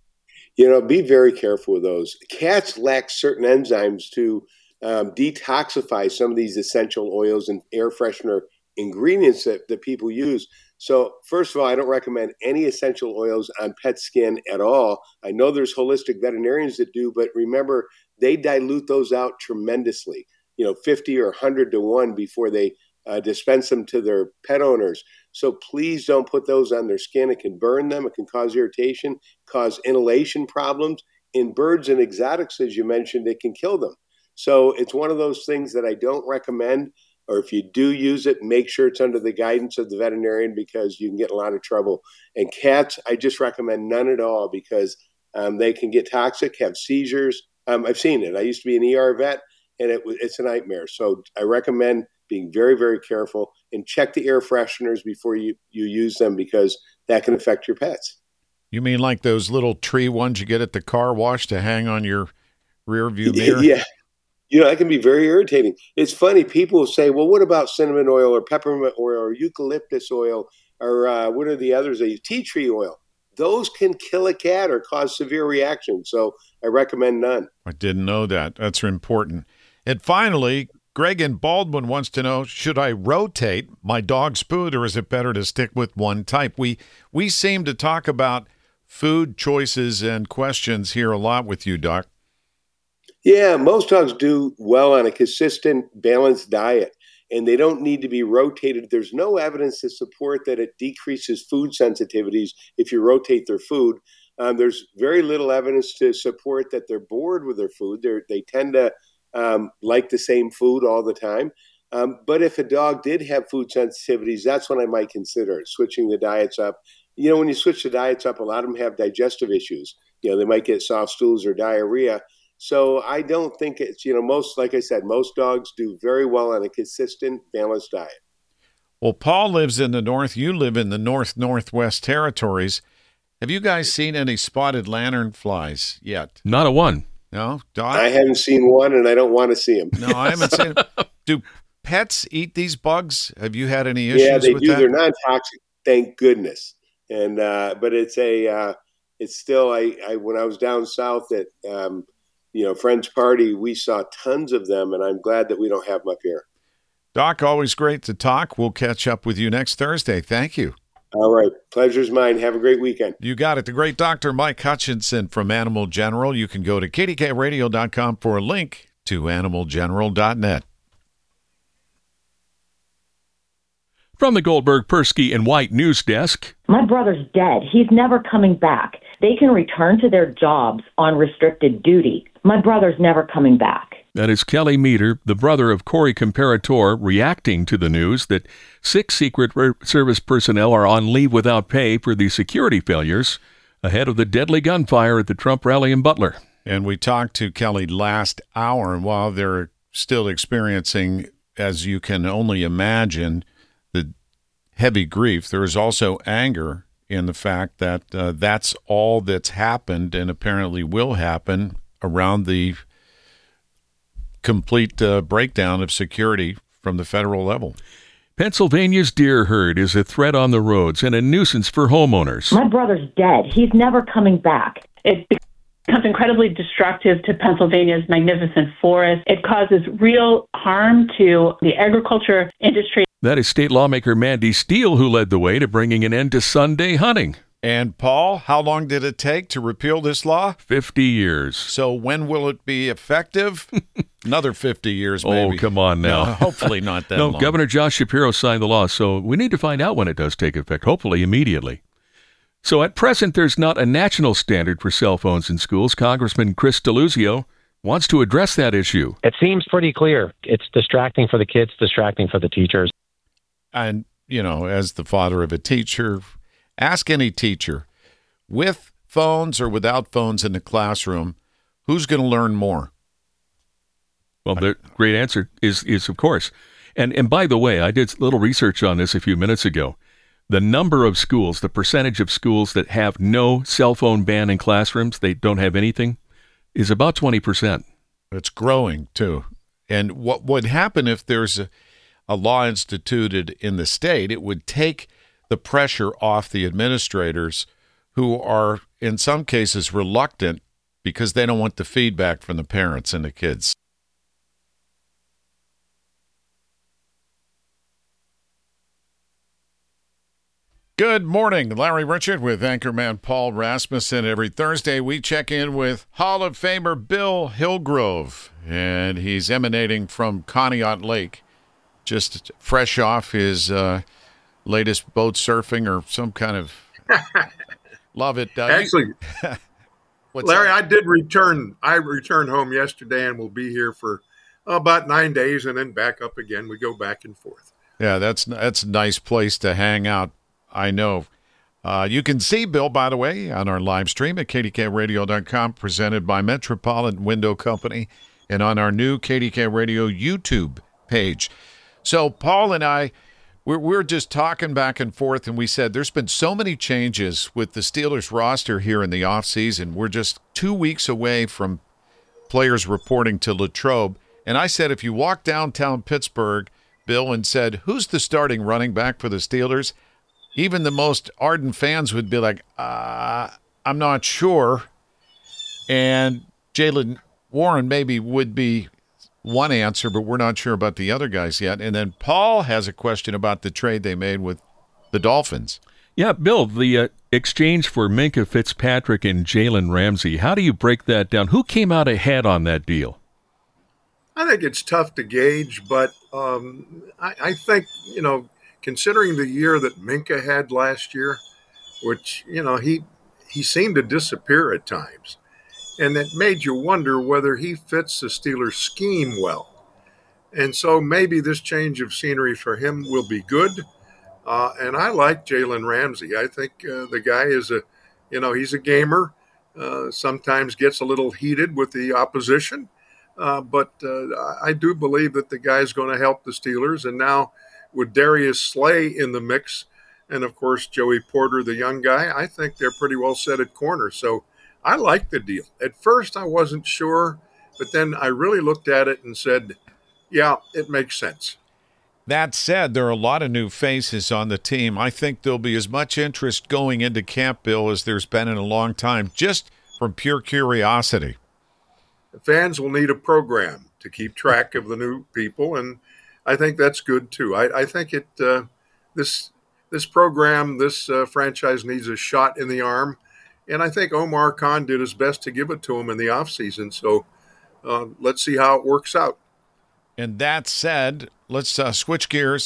Be very careful with those. Cats lack certain enzymes to detoxify some of these essential oils and air freshener ingredients that people use. So first of all, I don't recommend any essential oils on pet skin at all. I know there's holistic veterinarians that do, but remember, they dilute those out tremendously, 50 or 100 to 1 before they dispense them to their pet owners. So please don't put those on their skin. It can burn them. It can cause irritation, cause inhalation problems. In birds and exotics, as you mentioned, it can kill them. So it's one of those things that I don't recommend. Or if you do use it, make sure it's under the guidance of the veterinarian because you can get in a lot of trouble. And cats, I just recommend none at all because they can get toxic, have seizures. I've seen it. I used to be an ER vet, and it's a nightmare. So I recommend being very, very careful and check the air fresheners before you use them because that can affect your pets. You mean like those little tree ones you get at the car wash to hang on your rear view mirror? Yeah. That can be very irritating. It's funny. People will say, well, what about cinnamon oil or peppermint oil or eucalyptus oil or what are the others? Tea tree oil. Those can kill a cat or cause severe reactions. So I recommend none. I didn't know that. That's important. And finally, Greg in Baldwin wants to know, should I rotate my dog's food or is it better to stick with one type? We seem to talk about food choices and questions here a lot with you, Doc. Yeah, most dogs do well on a consistent, balanced diet, and they don't need to be rotated. There's no evidence to support that it decreases food sensitivities if you rotate their food. There's very little evidence to support that they're bored with their food. They tend to like the same food all the time. But if a dog did have food sensitivities, that's when I might consider switching the diets up. When you switch the diets up, a lot of them have digestive issues. They might get soft stools or diarrhea. So I don't think it's, like I said, most dogs do very well on a consistent, balanced diet. Well, Paul lives in the north. You live in the Northwest Territories. Have you guys seen any spotted lanternflies yet? Not a one. No? Doc? I haven't seen one, and I don't want to see them. No, I haven't seen them. Do pets eat these bugs? Have you had any issues with that? Yeah, they do. They're non-toxic, thank goodness. And but it's still, when I was down south at friend's party, we saw tons of them, and I'm glad that we don't have them up here. Doc, always great to talk. We'll catch up with you next Thursday. Thank you. All right. Pleasure's mine. Have a great weekend. You got it. The great Dr. Mike Hutchinson from Animal General. You can go to kdkradio.com for a link to animalgeneral.net. From the Goldberg, Persky, and White News Desk. My brother's dead. He's never coming back. They can return to their jobs on restricted duty. My brother's never coming back. That is Kelly Meter, the brother of Corey Comparator, reacting to the news that 6 Secret Service personnel are on leave without pay for the security failures ahead of the deadly gunfire at the Trump rally in Butler. And we talked to Kelly last hour, and while they're still experiencing, as you can only imagine, the heavy grief, there is also anger in the fact that that's all that's happened and apparently will happen around the complete breakdown of security from the federal level. Pennsylvania's deer herd is a threat on the roads and a nuisance for homeowners. My brother's dead. He's never coming back. It becomes incredibly destructive to Pennsylvania's magnificent forest. It causes real harm to the agriculture industry. That is state lawmaker Mandy Steele who led the way to bringing an end to Sunday hunting. And, Paul, how long did it take to repeal this law? 50 years. So when will it be effective? Another 50 years, maybe. Oh, come on now. No, hopefully not that long. No, Governor Josh Shapiro signed the law, so we need to find out when it does take effect, hopefully immediately. So at present, there's not a national standard for cell phones in schools. Congressman Chris Deluzio wants to address that issue. It seems pretty clear. It's distracting for the kids, distracting for the teachers. And, you know, as the father of a teacher, ask any teacher, with phones or without phones in the classroom, who's going to learn more? Well, the great answer is of course. And by the way, I did a little research on this a few minutes ago. The number of schools, the percentage of schools that have no cell phone ban in classrooms, they don't have anything, is about 20%. It's growing, too. And what would happen if there's a law instituted in the state, it would take the pressure off the administrators who are, in some cases, reluctant because they don't want the feedback from the parents and the kids. Good morning. Larry Richert with anchorman Paul Rasmussen. Every Thursday, we check in with Hall of Famer Bill Hillgrove, and he's emanating from Conneaut Lake, just fresh off his latest boat surfing or some kind of love it. Actually, Larry, I did return. I returned home yesterday and will be here for about 9 days and then back up again. We go back and forth. Yeah, that's a nice place to hang out. I know. You can see Bill, by the way, on our live stream at kdkradio.com, presented by Metropolitan Window Company, and on our new KDK Radio YouTube page. So Paul and I, we're just talking back and forth, and we said there's been so many changes with the Steelers roster here in the offseason. We're just 2 weeks away from players reporting to Latrobe. And I said, if you walk downtown Pittsburgh, Bill, and said, who's the starting running back for the Steelers? Even the most ardent fans would be like, I'm not sure. And Jaylen Warren maybe would be one answer, but we're not sure about the other guys yet. And then Paul has a question about the trade they made with the Dolphins. Yeah, Bill, the exchange for Minkah Fitzpatrick and Jalen Ramsey, how do you break that down? Who came out ahead on that deal? I think it's tough to gauge, but I think, considering the year that Minkah had last year, which, he seemed to disappear at times. And it made you wonder whether he fits the Steelers scheme well. And so maybe this change of scenery for him will be good. And I like Jalen Ramsey. I think the guy is he's a gamer, sometimes gets a little heated with the opposition. But I do believe that the guy's going to help the Steelers. And now with Darius Slay in the mix, and of course Joey Porter, the young guy, I think they're pretty well set at corner. So I like the deal. At first I wasn't sure, but then I really looked at it and said, yeah, it makes sense. That said, there are a lot of new faces on the team. I think there'll be as much interest going into camp, Bill, as there's been in a long time, just from pure curiosity. The fans will need a program to keep track of the new people, and I think that's good too. I think this program, this franchise needs a shot in the arm, and I think Omar Khan did his best to give it to him in the offseason. So let's see how it works out. And that said, let's switch gears.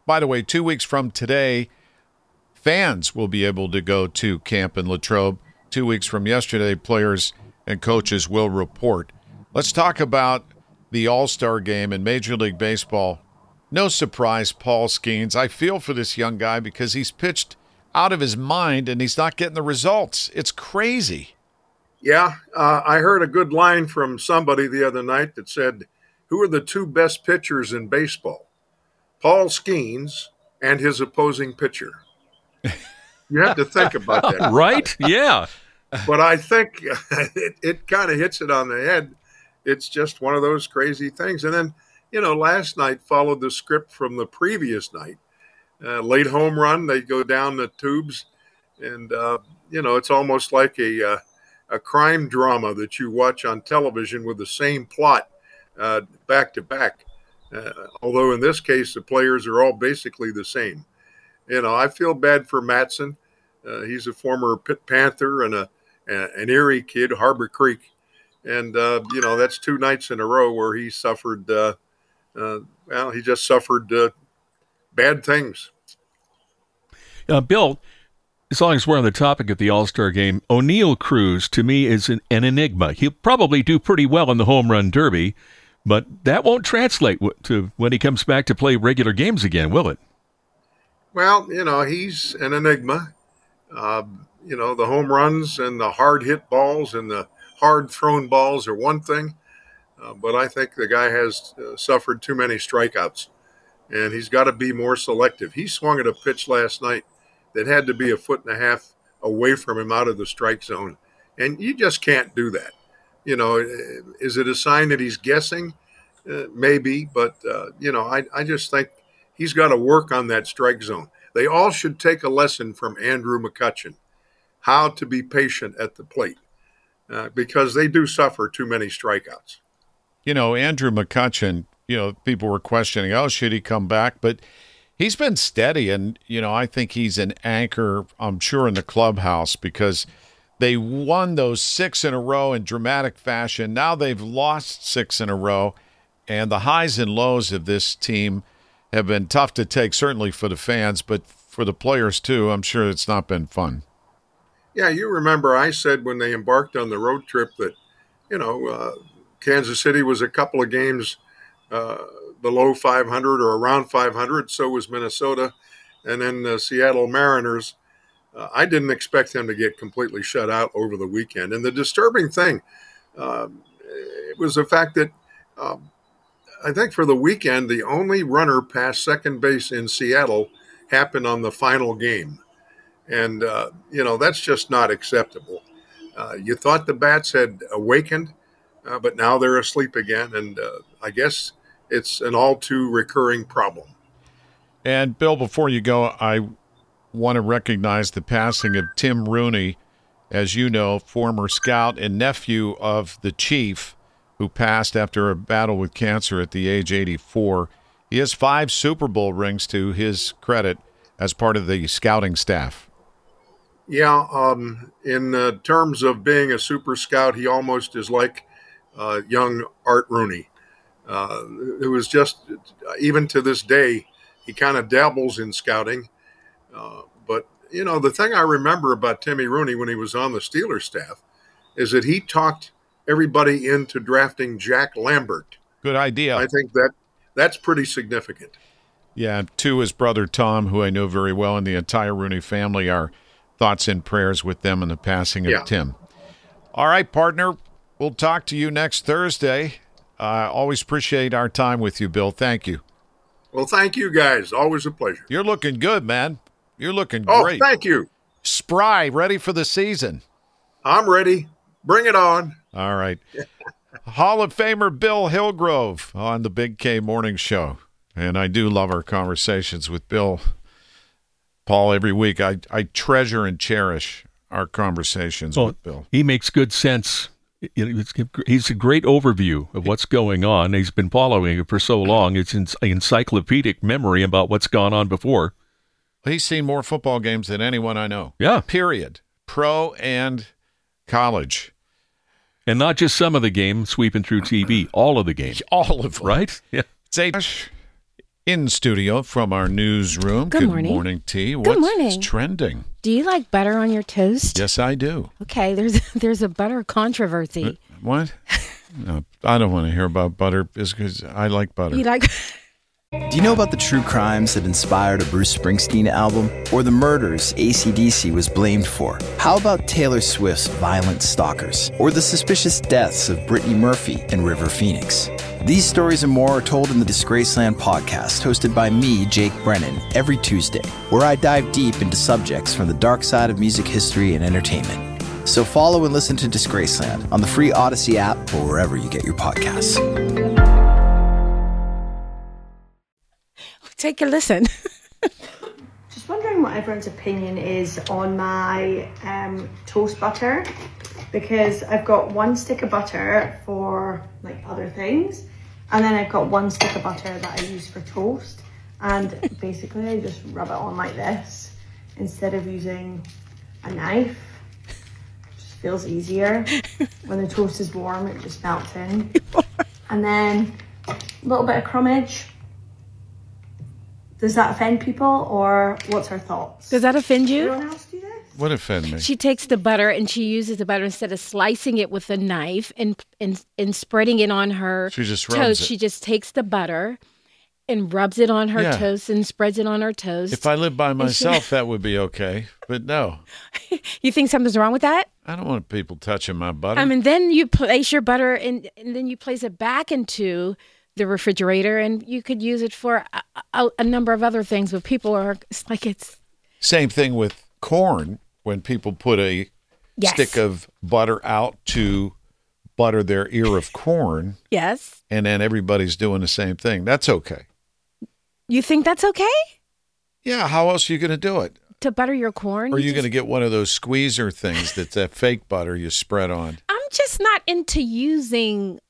By the way, 2 weeks from today, fans will be able to go to camp in Latrobe. 2 weeks from yesterday, players and coaches will report. Let's talk about the All-Star game in Major League Baseball. No surprise, Paul Skeens. I feel for this young guy because he's pitched out of his mind and he's not getting the results. It's crazy. Yeah, I heard a good line from somebody the other night that said, who are the two best pitchers in baseball? Paul Skeens and his opposing pitcher. You have to think about that. Right? Yeah. But I think it kind of hits it on the head. It's just one of those crazy things. And then, last night followed the script from the previous night. Late home run, they go down the tubes. And, it's almost like a crime drama that you watch on television with the same plot back to back. Although in this case, the players are all basically the same. I feel bad for Matson. He's a former Pitt Panther and an Erie kid, Harbor Creek. And, that's 2 nights in a row where he suffered, he just suffered bad things. Bill, as long as we're on the topic of the All-Star game, O'Neill Cruz, to me, is an enigma. He'll probably do pretty well in the home run derby, but that won't translate to when he comes back to play regular games again, will it? Well, he's an enigma. The home runs and the hard hit balls and the hard thrown balls are one thing. But I think the guy has suffered too many strikeouts, and he's got to be more selective. He swung at a pitch last night that had to be 1.5 feet away from him out of the strike zone. And you just can't do that. Is it a sign that he's guessing? Maybe, but, I just think he's got to work on that strike zone. They all should take a lesson from Andrew McCutchen, how to be patient at the plate, because they do suffer too many strikeouts. Andrew McCutchen, people were questioning, should he come back? But he's been steady, and, I think he's an anchor, I'm sure, in the clubhouse because they won those 6 in a row in dramatic fashion. Now they've lost 6 in a row, and the highs and lows of this team have been tough to take, certainly for the fans, but for the players too. I'm sure it's not been fun. Yeah, you remember I said when they embarked on the road trip that, Kansas City was a couple of games below 500 or around 500. So was Minnesota. And then the Seattle Mariners. I didn't expect them to get completely shut out over the weekend. And the disturbing thing, it was the fact that I think for the weekend, the only runner past second base in Seattle happened on the final game. And, that's just not acceptable. You thought the bats had awakened, but now they're asleep again. And I guess it's an all too recurring problem. And, Bill, before you go, I want to recognize the passing of Tim Rooney, as you know, former scout and nephew of the Chief, who passed after a battle with cancer at the age 84. He has 5 Super Bowl rings to his credit as part of the scouting staff. Yeah, in terms of being a super scout, he almost is like young Art Rooney. It was just, even to this day, he kind of dabbles in scouting. But, the thing I remember about Timmy Rooney when he was on the Steelers staff is that he talked everybody into drafting Jack Lambert. Good idea. I think that's pretty significant. Yeah, to his brother Tom, who I know very well, and the entire Rooney family, our thoughts and prayers with them in the passing of Tim. All right, partner, we'll talk to you next Thursday. Always appreciate our time with you, Bill. Thank you. Well, thank you, guys. Always a pleasure. You're looking good, man. You're looking great. Oh, thank you. Spry, ready for the season. I'm ready. Bring it on. All right. Hall of Famer Bill Hillgrove on the Big K Morning Show. And I do love our conversations with Bill, Paul, every week. I treasure and cherish our conversations with Bill. He makes good sense. He's a great overview of what's going on. He's been following it for so long. It's encyclopedic memory about what's gone on before. He's seen more football games than anyone I know. Yeah. Period. Pro and college. And not just some of the games sweeping through TV, all of the games. All of them. Right? Yeah. Say, In studio from our newsroom. Good morning. Good morning, T. Good What's morning. trending? Do you like butter on your toast? Yes, I do. Okay, there's a butter controversy. What? No, I don't want to hear about butter because I like butter. You like? Do you know about the true crimes that inspired a Bruce Springsteen album? Or the murders AC/DC was blamed for? How about Taylor Swift's violent stalkers? Or the suspicious deaths of Brittany Murphy and River Phoenix? These stories and more are told in the Disgraceland podcast, hosted by me, Jake Brennan, every Tuesday, where I dive deep into subjects from the dark side of music history and entertainment. So follow and listen to Disgraceland on the free Odyssey app or wherever you get your podcasts. Take a listen. Just wondering what everyone's opinion is on my toast butter, because I've got one stick of butter for like other things, and then I've got one stick of butter that I use for toast, and basically I just rub it on like this instead of using a knife. It just feels easier. When the toast is warm, it just melts in. And then a little bit of crumbage. Does that offend people, or what's her thoughts? Does that offend you? Anyone else do this? What offend me? She takes the butter and she uses the butter instead of slicing it with a knife and spreading it on her She just toast. rubs it. She just takes the butter and rubs it on her toast and spreads it on her toast. If I lived by myself, that would be okay. But no, You think something's wrong with that? I don't want people touching my butter. I mean, then you place your butter and then you place it back into the refrigerator, and you could use it for a number of other things. But people are it's like it's Same thing with corn. When people put a Yes. stick of butter out to butter their ear of corn, yes. and then everybody's doing the same thing. That's okay. You think that's okay Yeah, how else are you going to do it? to butter your corn? Or are you going to get one of those squeezer things that's that fake butter you spread on? I'm just not into using,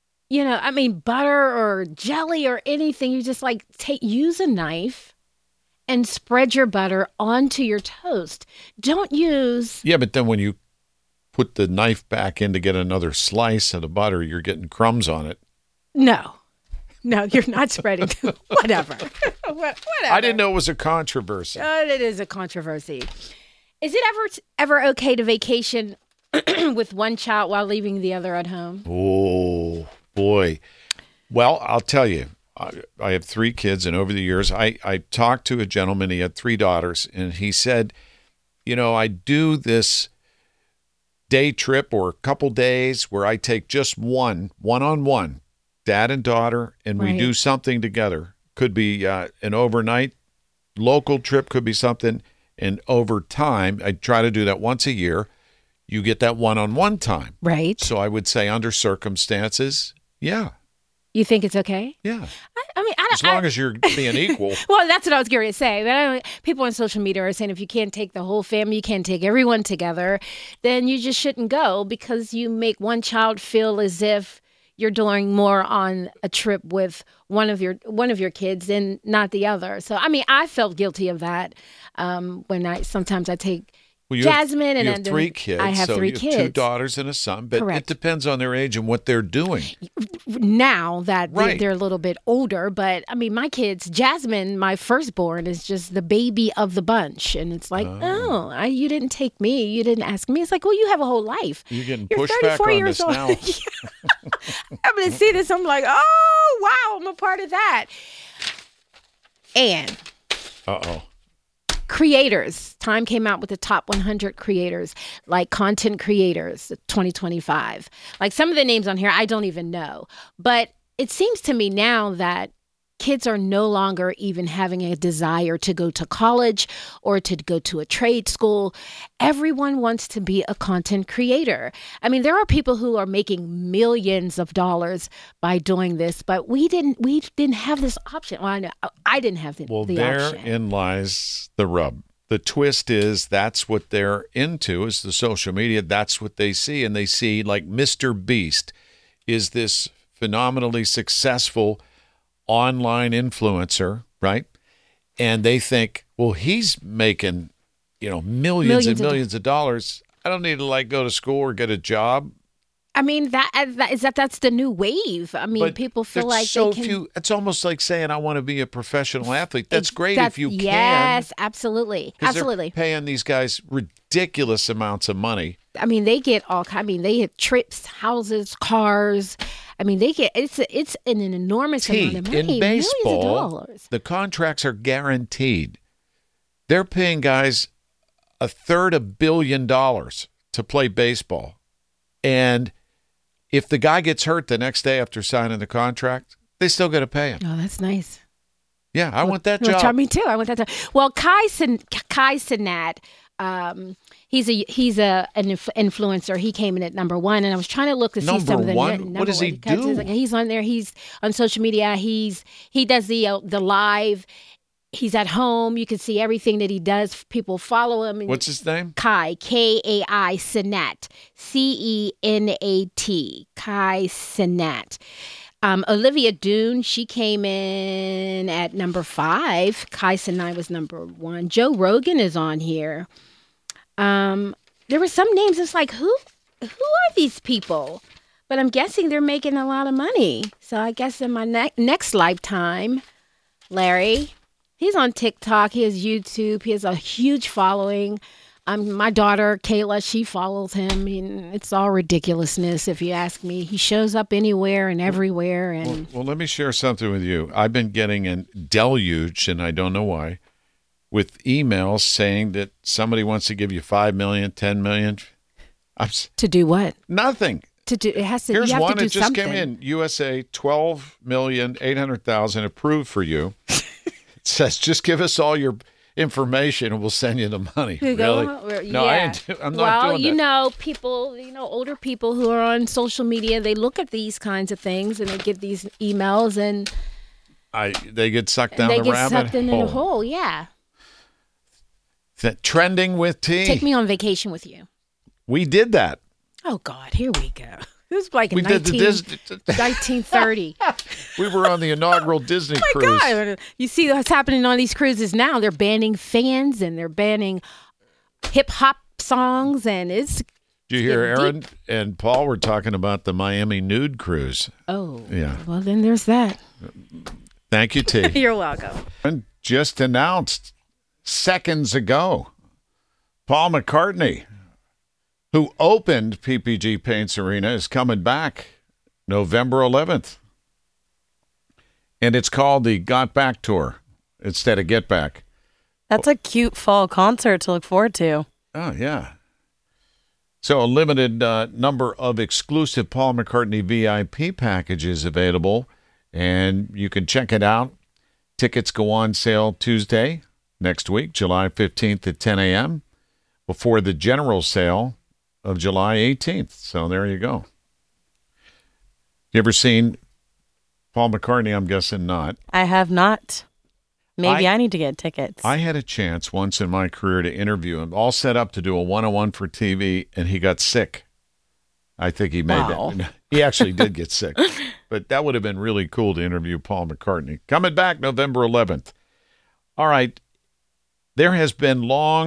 butter or jelly or anything. You just use a knife and spread your butter onto your toast. Don't use. Yeah, but then when you put the knife back in to get another slice of the butter, you're getting crumbs on it. No, you're not spreading. Whatever. Whatever. I didn't know it was a controversy. It is a controversy. Is it ever okay to vacation with one child while leaving the other at home? Oh, boy. Well, I'll tell you, I have 3 kids, and over the years, I talked to a gentleman. He had 3 daughters, and he said, I do this day trip or a couple days where I take just one-on-one, dad and daughter, and we Right. do something together. Could be an overnight local trip, could be something. And over time, I try to do that once a year. You get that one-on-one time. Right. So I would say under circumstances, yeah. You think it's okay? Yeah. As long as you're being equal. Well, that's what I was going to say. But people on social media are saying if you can't take the whole family, you can't take everyone together, then you just shouldn't go because you make one child feel as if you're doing more on a trip with one of your kids and not the other. So I felt guilty of that when sometimes I take Well, Jasmine you and have 3 kids. I have so 3 you have kids. 2 daughters and a son, but Correct. it depends on their age and what they're doing. Now that Right. they're a little bit older, but my kids, Jasmine, my firstborn, is just the baby of the bunch, and it's like, you didn't take me, you didn't ask me. It's like, well, you have a whole life. You're getting You're pushback 34 on years this old. now. I'm gonna see this. I'm like, oh wow, I'm a part of that. And Uh-oh. creators. Time came out with the top 100 creators, like content creators, 2025. Like some of the names on here, I don't even know. But it seems to me now that kids are no longer even having a desire to go to college or to go to a trade school. Everyone wants to be a content creator. There are people who are making millions of dollars by doing this, but we didn't have this option. Well, I didn't have the option. Therein lies the rub. The twist is that's what they're into is the social media. That's what they see. And they see like Mr. Beast is this phenomenally successful online influencer, right? And they think, well, he's making, millions and millions of dollars. I don't need to go to school or get a job. I mean, that's the new wave. I mean, But people feel there's like so they can. few. It's almost like saying, I want to be a professional athlete. That's great if you can. Yes, absolutely. 'Cause Absolutely. They're paying these guys ridiculous amounts of money. I mean, they get they have trips, houses, cars. I mean, they get it's an enormous amount of money. In millions of baseball, dollars. the contracts are guaranteed. They're paying guys $350 million to play baseball. And if the guy gets hurt the next day after signing the contract, they still got to pay him. Oh, that's nice. Yeah, I want that job. Me too. I want that job. Well, Kai Cenat, he's an influencer. He came in at number 1, and I was trying to look to see some of the What does he do? He's on there. He's on social media. He does the live. He's at home. You can see everything that he does. People follow him. What's his name? Kai, Kai Cenat, Cenat, Kai Cenat. Olivia Doon, she came in at number 5. Kai Cenat was number 1. Joe Rogan is on here. There were some names. It's like, who are these people? But I'm guessing they're making a lot of money. So I guess in my next lifetime, Larry, he's on TikTok. He has YouTube. He has a huge following. My daughter, Kayla, she follows him. I mean, it's all ridiculousness, if you ask me. He shows up anywhere and everywhere. And Well, let me share something with you. I've been getting a deluge, and I don't know why, with emails saying that somebody wants to give you $5 million, $10 million. To do what? Nothing. To do it has to. Here's you have one to do that just something. came in. USA, $12,800,000 approved for you. It says, just give us all your information and we'll send you the money. You Really? go, No, yeah. I'm not doing that. Well, people, older people who are on social media, they look at these kinds of things and they get these emails and They get sucked down they the get rabbit sucked into hole. the hole. Yeah. Trending with T. Take me on vacation with you. We did that. Oh, God, here we go. It was like We did the 1930. We were on the inaugural Disney Oh my cruise. God. You see what's happening on these cruises now. They're banning fans and they're banning hip-hop songs. And it's... Did you hear getting Aaron and Paul were talking about the Miami nude cruise? Oh. Yeah. Well, then there's that. Thank you, T. You're welcome. And just announced seconds ago, Paul McCartney, who opened PPG Paints Arena, is coming back November 11th. And it's called the Got Back Tour instead of Get Back. That's a cute fall concert to look forward to. Oh, yeah. So a limited number of exclusive Paul McCartney VIP packages available, and you can check it out. Tickets go on sale Tuesday next week, July 15th at 10 a.m., before the general sale of July 18th. So there you go. You ever seen Paul McCartney? I'm guessing not. I have not. Maybe I need to get tickets. I had a chance once in my career to interview him, all set up to do a one-on-one for TV, and he got sick. I think he made that. He actually did get sick. But that would have been really cool to interview Paul McCartney. Coming back November 11th. All right. There has been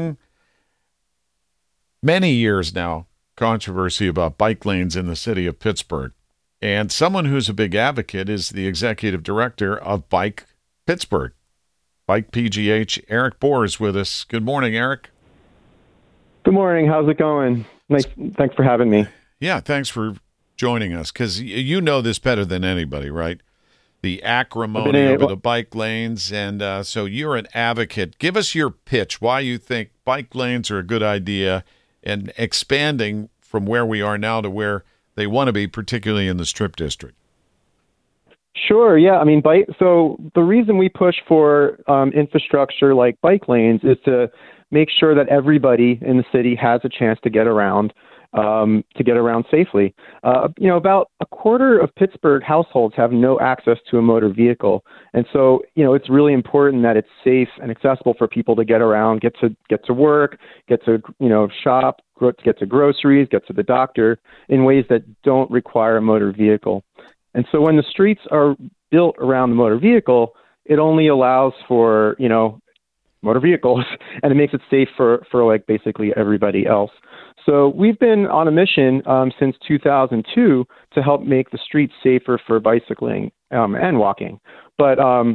many years now, controversy about bike lanes in the city of Pittsburgh. And someone who's a big advocate is the executive director of Bike Pittsburgh. Bike PGH, Eric Bohr is with us. Good morning, Eric. Good morning. How's it going? Thanks for having me. Yeah, thanks for joining us, because you know this better than anybody, right? The acrimony over the bike lanes, and so you're an advocate. Give us your pitch, why you think bike lanes are a good idea, and expanding from where we are now to where they want to be, particularly in the Strip District. Sure. Yeah. I mean, so the reason we push for infrastructure like bike lanes is to make sure that everybody in the city has a chance to get around safely. About a quarter of Pittsburgh households have no access to a motor vehicle. And so, it's really important that it's safe and accessible for people to get around, get to work, get to, shop, get to groceries, get to the doctor in ways that don't require a motor vehicle. And so when the streets are built around the motor vehicle, it only allows for, motor vehicles, and it makes it safe for like basically everybody else. So we've been on a mission since 2002 to help make the streets safer for bicycling and walking. But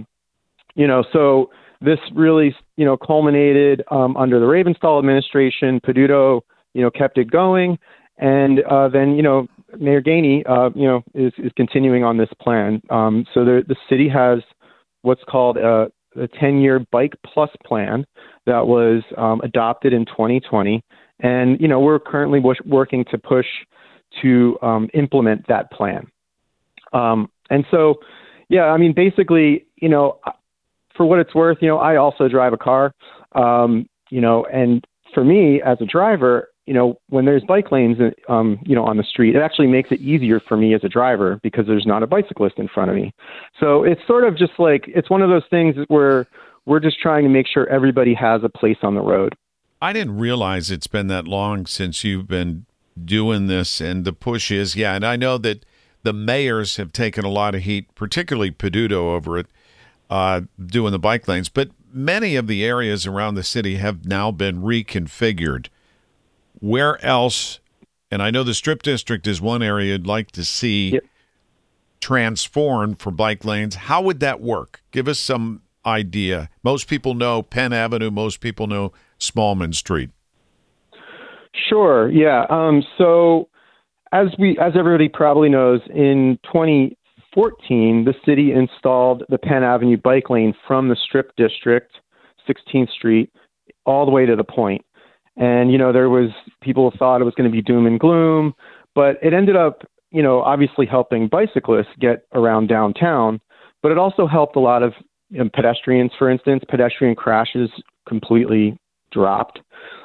so this really culminated under the Ravenstall administration. Peduto kept it going, and then Mayor Gainey is continuing on this plan. So the city has what's called a 10-year Bike Plus plan that was adopted in 2020. And, we're currently working to push to implement that plan. And so, basically, for what it's worth, I also drive a car, and for me as a driver, when there's bike lanes, on the street, it actually makes it easier for me as a driver because there's not a bicyclist in front of me. So it's sort of just like, it's one of those things where we're just trying to make sure everybody has a place on the road. I didn't realize it's been that long since you've been doing this, and the push is, and I know that the mayors have taken a lot of heat, particularly Peduto over it, doing the bike lanes, but many of the areas around the city have now been reconfigured. Where else, and I know the Strip District is one area you'd like to see transformed for bike lanes. How would that work? Give us some idea. Most people know Penn Avenue, most people know Smallman Street. Sure. Yeah. So as everybody probably knows, in 2014, the city installed the Penn Avenue bike lane from the Strip District, 16th Street, all the way to the Point. And, there was people thought it was going to be doom and gloom, but it ended up, obviously helping bicyclists get around downtown, but it also helped a lot of pedestrians, for instance. Pedestrian crashes completely dropped.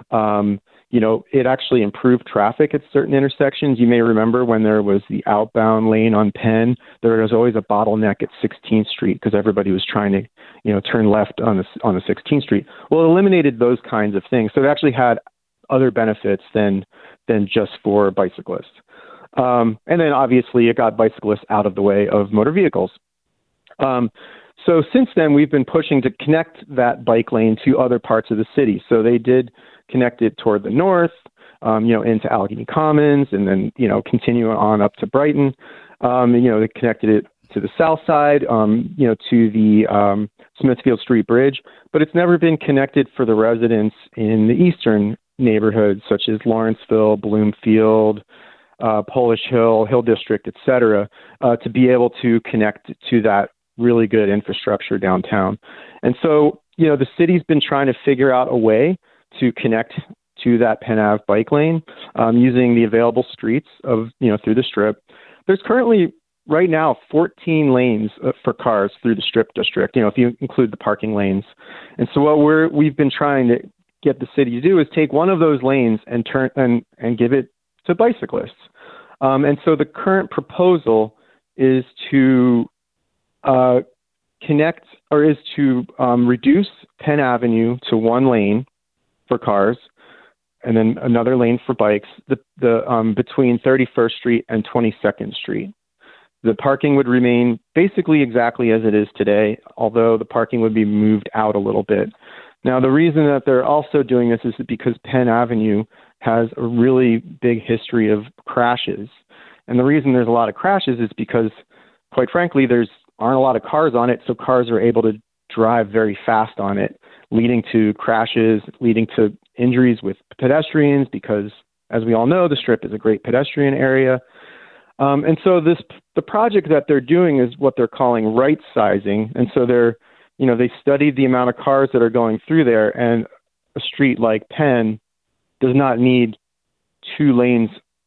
It actually improved traffic at certain intersections. You may remember when there was the outbound lane on Penn, there was always a bottleneck at 16th Street because everybody was trying to, turn left on the 16th Street. Well, it eliminated those kinds of things. So it actually had other benefits than just for bicyclists. And then obviously it got bicyclists out of the way of motor vehicles. So since then, we've been pushing to connect that bike lane to other parts of the city. So they did connect it toward the north, into Allegheny Commons, and then, continue on up to Brighton. They connected it to the south side, to the Smithfield Street Bridge, but it's never been connected for the residents in the eastern neighborhoods, such as Lawrenceville, Bloomfield, Polish Hill, Hill District, et cetera, to be able to connect to that really good infrastructure downtown. And so, the city's been trying to figure out a way to connect to that Penn Ave bike lane using the available streets of, through the Strip. There's currently, right now, 14 lanes for cars through the Strip District, if you include the parking lanes. And so what we've been trying to get the city to do is take one of those lanes and turn and give it to bicyclists. And so the current proposal is to connect, or is to reduce Penn Avenue to one lane for cars, and then another lane for bikes, between 31st Street and 22nd Street. The parking would remain basically exactly as it is today, although the parking would be moved out a little bit. Now, the reason that they're also doing this is because Penn Avenue has a really big history of crashes. And the reason there's a lot of crashes is because, quite frankly, aren't a lot of cars on it, so cars are able to drive very fast on it, leading to crashes, leading to injuries with pedestrians, because, as we all know, the Strip is a great pedestrian area. And so the project that they're doing is what they're calling right sizing. And so they studied the amount of cars that are going through there, and a street like Penn does not need two lanes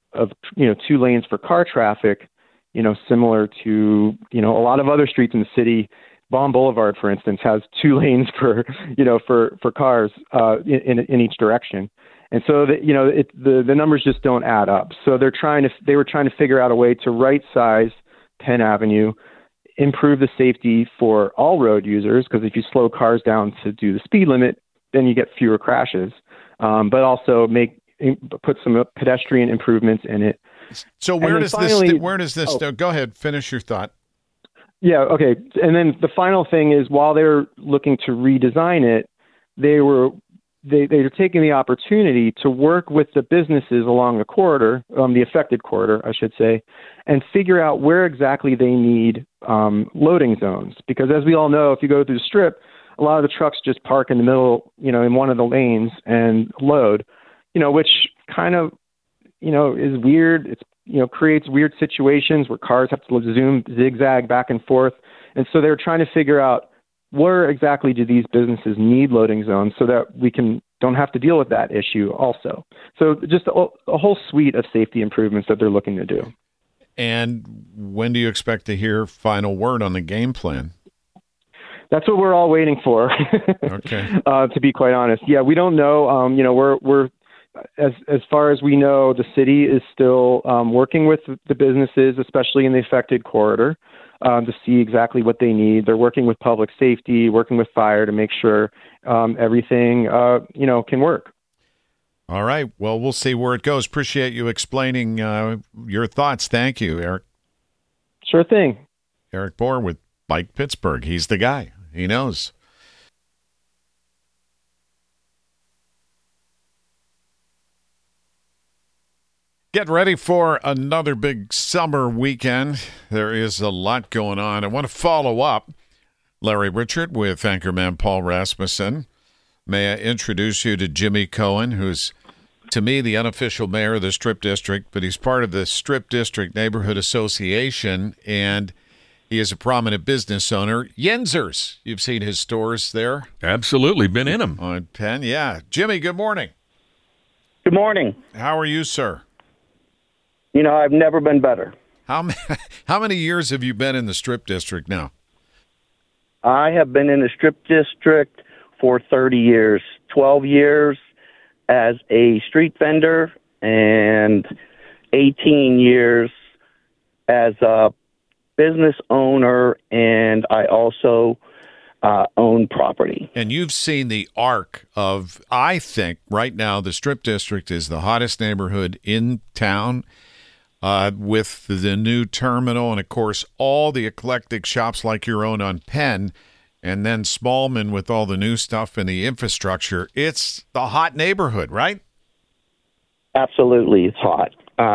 for car traffic, similar to, a lot of other streets in the city. Baum Boulevard, for instance, has two lanes for cars in each direction. And so the numbers just don't add up. So they were trying to figure out a way to right size Penn Avenue, improve the safety for all road users, because if you slow cars down to do the speed limit, then you get fewer crashes, but also put some pedestrian improvements in it. So where does this go ahead, finish your thought. Yeah, okay. And then the final thing is, while they're looking to redesign it, they're taking the opportunity to work with the businesses along the corridor, the affected corridor, I should say, and figure out where exactly they need loading zones. Because as we all know, if you go through the Strip, a lot of the trucks just park in the middle, in one of the lanes and load, which kind of, is weird. It's, creates weird situations where cars have to zigzag back and forth. And so they're trying to figure out where exactly do these businesses need loading zones so that we don't have to deal with that issue also. So just a whole suite of safety improvements that they're looking to do. And when do you expect to hear final word on the game plan? That's what we're all waiting for. Okay. To be quite honest. Yeah, we don't know. We're as far as we know, the city is still working with the businesses, especially in the affected corridor, to see exactly what they need. They're working with public safety, working with fire to make sure everything, can work. All right. Well, we'll see where it goes. Appreciate you explaining your thoughts. Thank you, Eric. Sure thing. Eric Bohr with Bike Pittsburgh. He's the guy. He knows. Get ready for another big summer weekend. There is a lot going on. I want to follow up Larry Richert with anchorman Paul Rasmussen. May I introduce you to Jimmy Cohen, who's, to me, the unofficial mayor of the Strip District, but he's part of the Strip District Neighborhood Association, and he is a prominent business owner. Yinzers, you've seen his stores there? Absolutely, been in them. On Penn, yeah. Jimmy, good morning. Good morning. How are you, sir? I've never been better. How many years have you been in the Strip District now? I have been in the Strip District for 30 years, 12 years as a street vendor and 18 years as a business owner, and I also own property. And you've seen the arc of, I think, right now, the Strip District is the hottest neighborhood in town. With the new terminal and, of course, all the eclectic shops like your own on Penn, and then Smallman with all the new stuff and the infrastructure. It's the hot neighborhood, right? Absolutely, it's hot.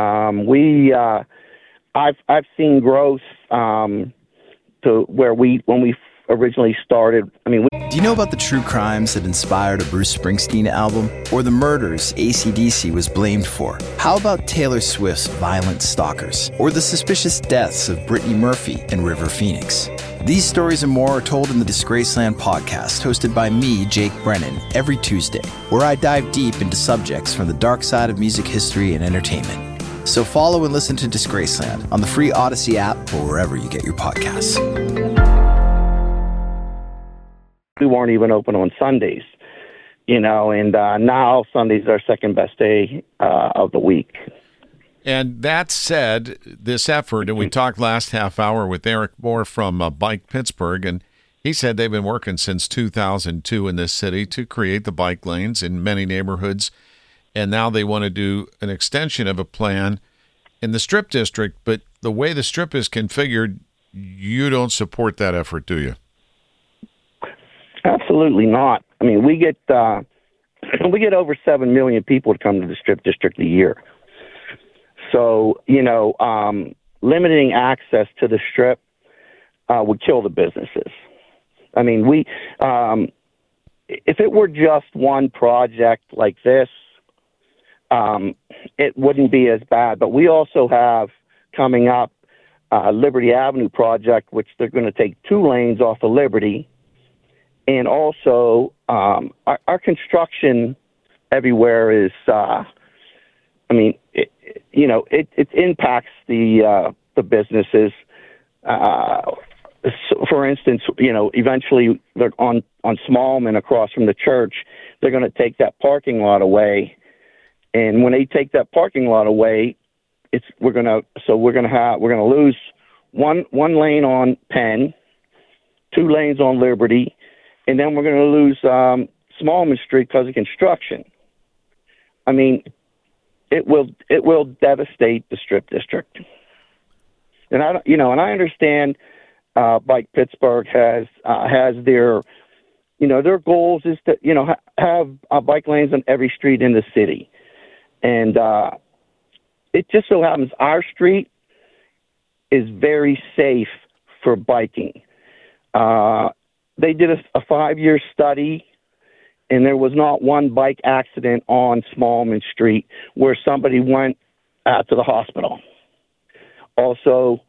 I've seen growth to where when we originally started. Do you know about the true crimes that inspired a Bruce Springsteen album? Or the murders AC/DC was blamed for? How about Taylor Swift's Violent Stalkers? Or the suspicious deaths of Brittany Murphy and River Phoenix? These stories and more are told in the Disgraceland podcast, hosted by me, Jake Brennan, every Tuesday, where I dive deep into subjects from the dark side of music history and entertainment. So follow and listen to Disgraceland on the free Odyssey app or wherever you get your podcasts. We weren't even open on Sundays, and now Sunday's our second best day of the week. And that said, this effort, and we talked last half hour with Eric Bohr from Bike Pittsburgh, and he said they've been working since 2002 in this city to create the bike lanes in many neighborhoods, and now they want to do an extension of a plan in the Strip District, but the way the Strip is configured, you don't support that effort, do you? Absolutely not. We get over 7 million people to come to the Strip District a year. So, limiting access to the Strip would kill the businesses. If it were just one project like this, it wouldn't be as bad. But we also have coming up Liberty Avenue project, which they're going to take 2 lanes off of Liberty. And also, our construction everywhere is, it impacts the businesses. So for instance, eventually they're on Smallman across from the church, they're going to take that parking lot away. And when they take that parking lot away, we're going to lose one lane on Penn, 2 lanes on Liberty. And then we're going to lose Smallman Street because of construction. It will devastate the Strip District. And I understand Bike Pittsburgh has their their goals is to, have bike lanes on every street in the city. And it just so happens our street is very safe for biking. They did a 5-year study, and there was not one bike accident on Smallman Street where somebody went to the hospital. Also,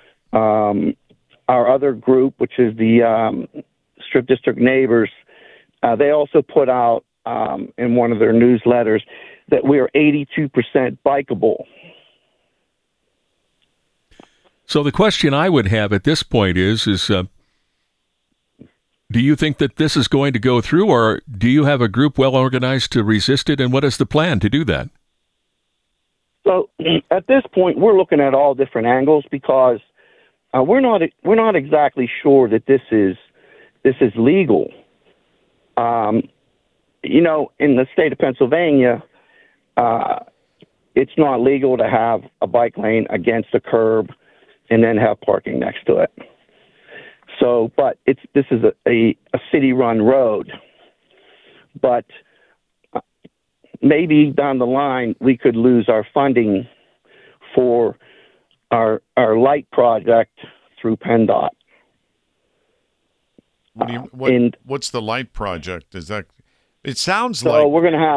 our other group, which is the Strip District Neighbors, they also put out in one of their newsletters that we are 82% bikeable. So the question I would have at this point is do you think that this is going to go through, or do you have a group well organized to resist it, and what is the plan to do that? So at this point, we're looking at all different angles because we're not exactly sure that this is legal. In the state of Pennsylvania, it's not legal to have a bike lane against a curb and then have parking next to it. So, but this is a city-run road. But maybe down the line we could lose our funding for our light project through PennDOT. What's the light project? Is that? It sounds so like we're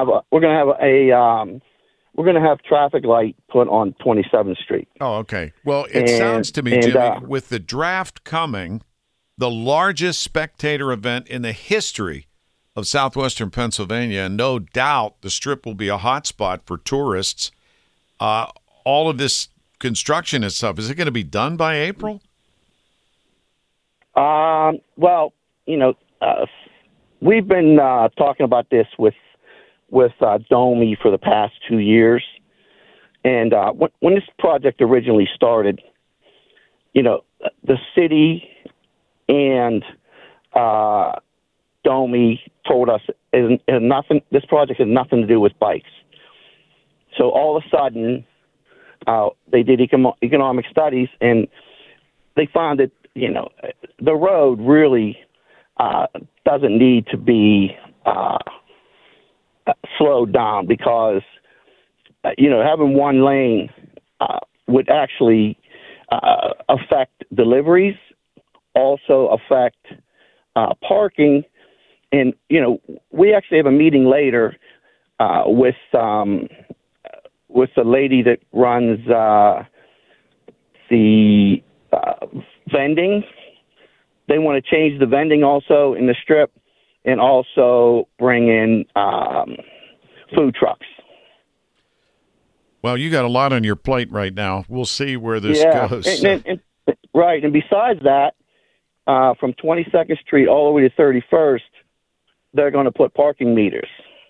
gonna have traffic light put on 27th Street. Oh, okay. Well, it sounds to me, Jimmy, with the draft coming, the largest spectator event in the history of southwestern Pennsylvania, and no doubt the Strip will be a hotspot for tourists. All of this construction and stuff, is it going to be done by April? Well, we've been talking about this with DOMI for the past 2 years. And when this project originally started, the city and DOMI told us this project has nothing to do with bikes. So all of a sudden, they did economic studies, and they found that, the road really doesn't need to be slowed down because, having one lane would actually affect deliveries, also affect parking. And, we actually have a meeting later with the lady that runs the vending. They want to change the vending also in the Strip and also bring in food trucks. Well, you got a lot on your plate right now. We'll see where this goes. Right. And besides that, from 22nd Street all the way to 31st, they're going to put parking meters.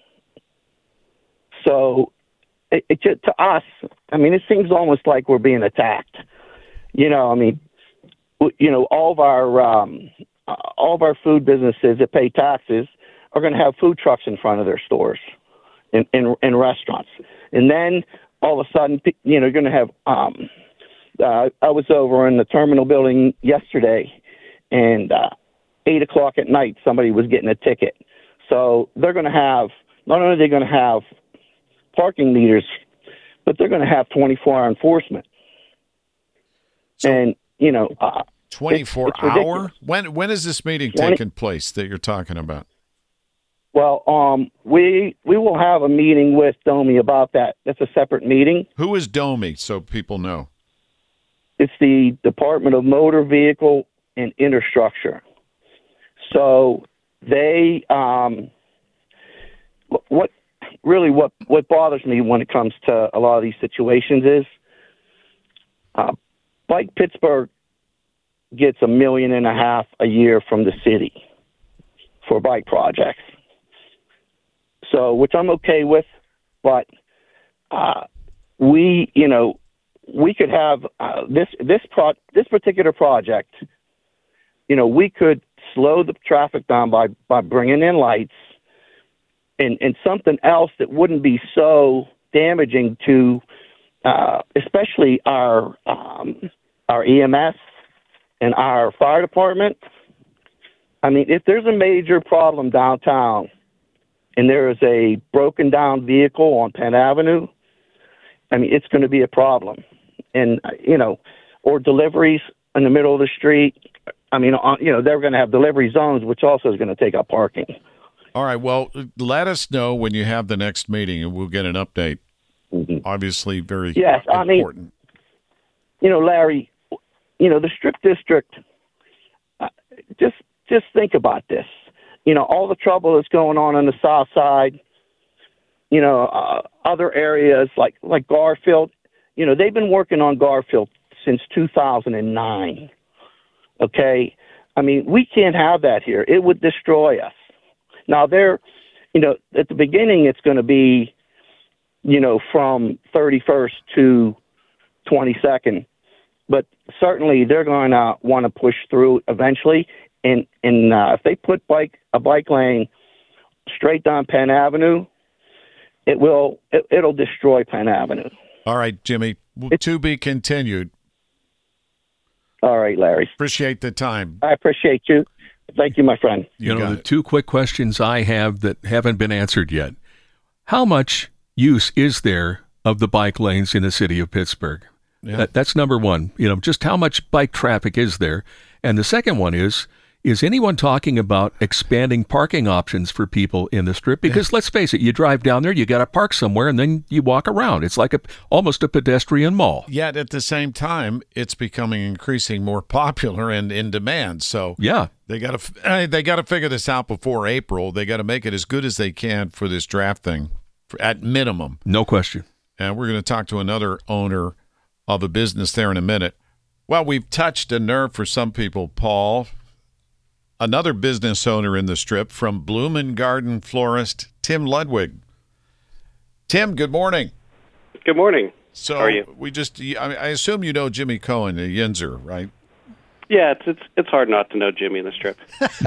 So it to us, it seems almost like we're being attacked. All of our food businesses that pay taxes are going to have food trucks in front of their stores in restaurants. And then all of a sudden, you're going to have, I was over in the terminal building yesterday, and 8 o'clock at night, somebody was getting a ticket. So they're going to have, not only are they going to have parking meters, but they're going to have 24-hour enforcement. So, 24 hour? When is this meeting taking place that you're talking about? Well, we will have a meeting with DOMI about that. That's a separate meeting. Who is DOMI, so people know? It's the Department of Motor Vehicle and Infrastructure. So they what bothers me when it comes to a lot of these situations is Bike Pittsburgh gets $1.5 million a year from the city for bike projects. So, which I'm okay with, but we could have this particular project. We could slow the traffic down by bringing in lights and something else that wouldn't be so damaging to, especially our EMS and our fire department. I mean, if there's a major problem downtown and there is a broken down vehicle on Penn Avenue, I mean, it's going to be a problem. And, or deliveries in the middle of the street. I mean, they're going to have delivery zones, which also is going to take up parking. All right. Well, let us know when you have the next meeting, and we'll get an update. Mm-hmm. Obviously, very important. Larry, the Strip District, just think about this. All the trouble that's going on the South Side, other areas like Garfield, they've been working on Garfield since 2009. Okay? I mean, we can't have that here. It would destroy us. Now, at the beginning, it's going to be, from 31st to 22nd. But certainly they're going to want to push through eventually. And if they put a bike lane straight down Penn Avenue, it'll destroy Penn Avenue. All right, Jimmy. To be continued. All right, Larry. Appreciate the time. I appreciate you. Thank you, my friend. The two quick questions I have that haven't been answered yet. How much use is there of the bike lanes in the city of Pittsburgh? Yeah. That's number one. Just how much bike traffic is there? And the second one is anyone talking about expanding parking options for people in the Strip? Because let's face it, you drive down there, you got to park somewhere, and then you walk around. It's like almost a pedestrian mall. Yet at the same time, it's becoming increasingly more popular and in demand. So yeah, they got to figure this out before April. They got to make it as good as they can for this draft thing, at minimum. No question. And we're going to talk to another owner of a business there in a minute. Well, we've touched a nerve for some people, Paul. Another business owner in the Strip from Bloom and Garden florist, Tim Ludwig. Tim, good morning. Good morning. So how are you? I assume you know Jimmy Cohen, the Yinzer, right? Yeah, it's hard not to know Jimmy in the Strip.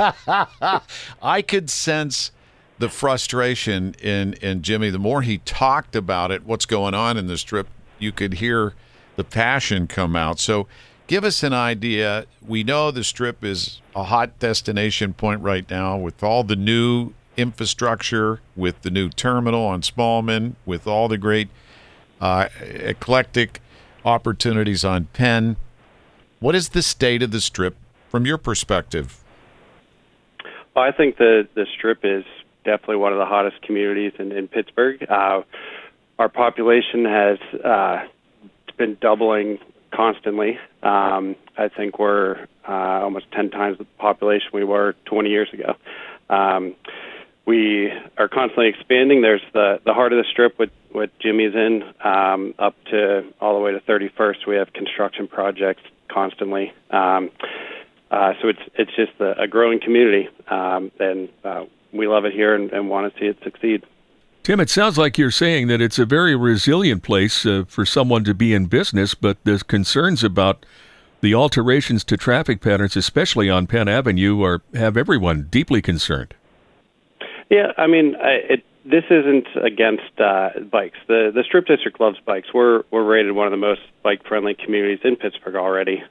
I could sense the frustration in Jimmy. The more he talked about it, what's going on in the Strip, you could hear the passion come out. So give us an idea. We know the Strip is a hot destination point right now with all the new infrastructure, with the new terminal on Smallman, with all the great eclectic opportunities on Penn. What is the state of the Strip from your perspective? Well, I think the Strip is definitely one of the hottest communities in Pittsburgh. Our population has been doubling constantly. I think we're almost 10 times the population we were 20 years ago. We are constantly expanding. There's the heart of the Strip, what Jimmy's in, up to all the way to 31st. We have construction projects constantly. So it's just a growing community, and we love it here and want to see it succeed. Tim, it sounds like you're saying that it's a very resilient place for someone to be in business, but there's concerns about the alterations to traffic patterns, especially on Penn Avenue, have everyone deeply concerned. Yeah, I mean, this isn't against bikes. The Strip District loves bikes. We're rated one of the most bike-friendly communities in Pittsburgh already.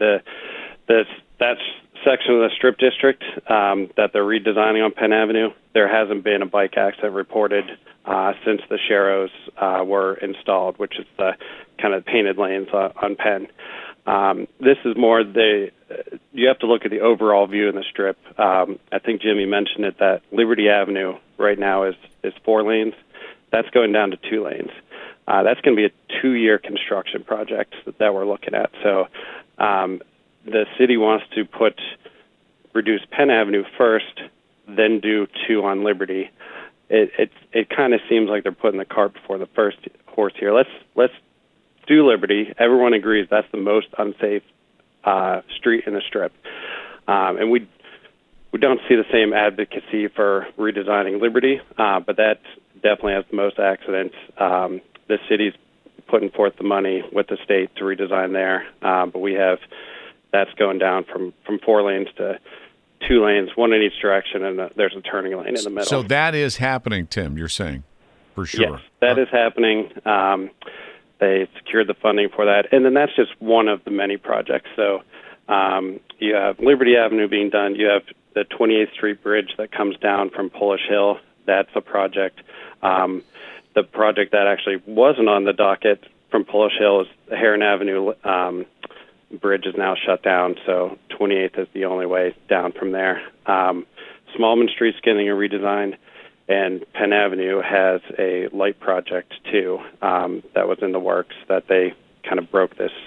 That section of the Strip District that they're redesigning on Penn Avenue, there hasn't been a bike accident reported since the Sharrows were installed, which is the kind of painted lanes on Penn. This is more you have to look at the overall view in the Strip. I think Jimmy mentioned it, that Liberty Avenue right now is 4 lanes. That's going down to 2 lanes. That's going to be a 2-year construction project that we're looking at. So the city wants to reduce Penn Avenue first, then do 2 on Liberty. It kind of seems like they're putting the cart before the first horse here. Let's do Liberty. Everyone agrees that's the most unsafe street in the Strip, and we don't see the same advocacy for redesigning Liberty, but that definitely has the most accidents. The city's putting forth the money with the state to redesign there, but we have that's going down from 4 lanes to 2 lanes, 1 in each direction, and there's a turning lane in the middle. So that is happening, Tim, you're saying, for sure. Yes, that is happening. They secured the funding for that. And then that's just one of the many projects. So you have Liberty Avenue being done. You have the 28th Street Bridge that comes down from Polish Hill, that's a project. The project that actually wasn't on the docket from Polish Hill is the Heron Avenue bridge is now shut down, so 28th is the only way down from there. Smallman Street's getting a redesign, and Penn Avenue has a light project, too, that was in the works that they kind of broke this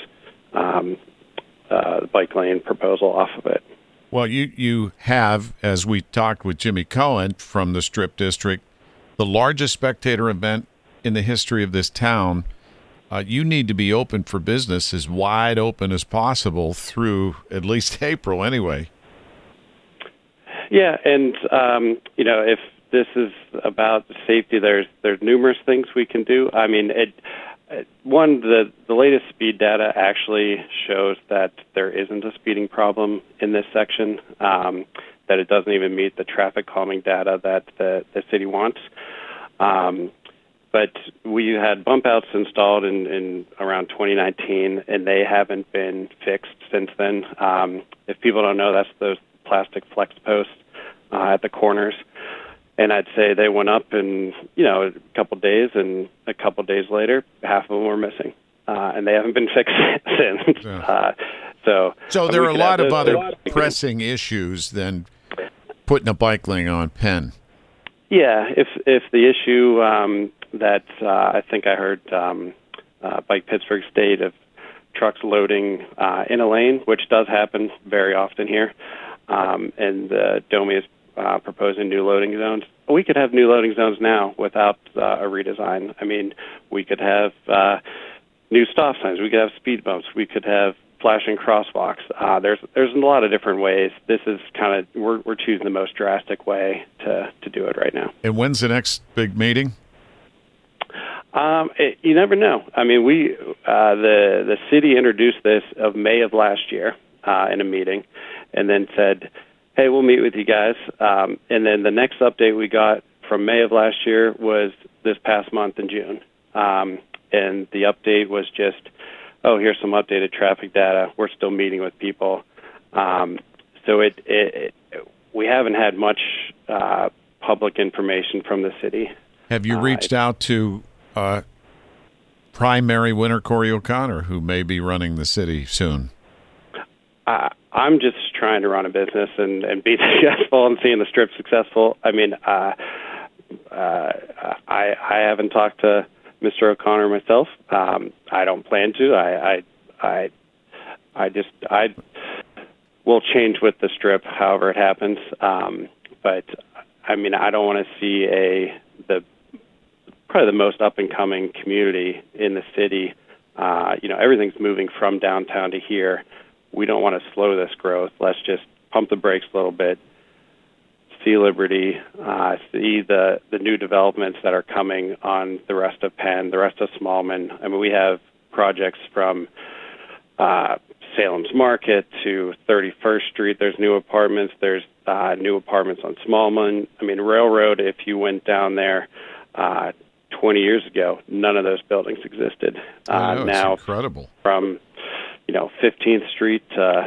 bike lane proposal off of it. Well, you have, as we talked with Jimmy Cohen from the Strip District, the largest spectator event in the history of this town. You need to be open for business, as wide open as possible through at least April anyway. Yeah, and, if this is about safety, there's numerous things we can do. I mean, the latest speed data actually shows that there isn't a speeding problem in this section, that it doesn't even meet the traffic calming data that the city wants. But we had bump outs installed in around 2019, and they haven't been fixed since then. If people don't know, that's those plastic flex posts at the corners. And I'd say they went up in, a couple of days, and a couple of days later, half of them were missing. And they haven't been fixed since. Yeah. So there are a lot of other pressing issues than putting a bike lane on Penn. Yeah, if the issue that I think I heard Bike Pittsburgh State of trucks loading in a lane, which does happen very often here, and DOMI is proposing new loading zones. We could have new loading zones now without a redesign. I mean, we could have new stop signs. We could have speed bumps. We could have flashing crosswalks. There's a lot of different ways. This is kind of we're choosing the most drastic way to do it right now. And when's the next big meeting? You never know. I mean, the city introduced this of May of last year in a meeting, and then said, "Hey, we'll meet with you guys." And then the next update we got from May of last year was this past month in June, and the update was just, "Oh, here's some updated traffic data. We're still meeting with people." So we haven't had much public information from the city. Have you reached out to primary winner Corey O'Connor, who may be running the city soon? I'm just trying to run a business and be successful and seeing the Strip successful. I mean, I haven't talked to Mr. O'Connor myself. I don't plan to. I will change with the Strip, however it happens. But I mean, I don't want to see probably the most up and coming community in the city. Everything's moving from downtown to here. We don't want to slow this growth. Let's just pump the brakes a little bit, see Liberty, see the new developments that are coming on the rest of Penn, the rest of Smallman. I mean, we have projects from Salem's Market to 31st Street. There's new apartments. There's new apartments on Smallman. I mean, Railroad, if you went down there 20 years ago, none of those buildings existed. Now, it's incredible. From 15th Street to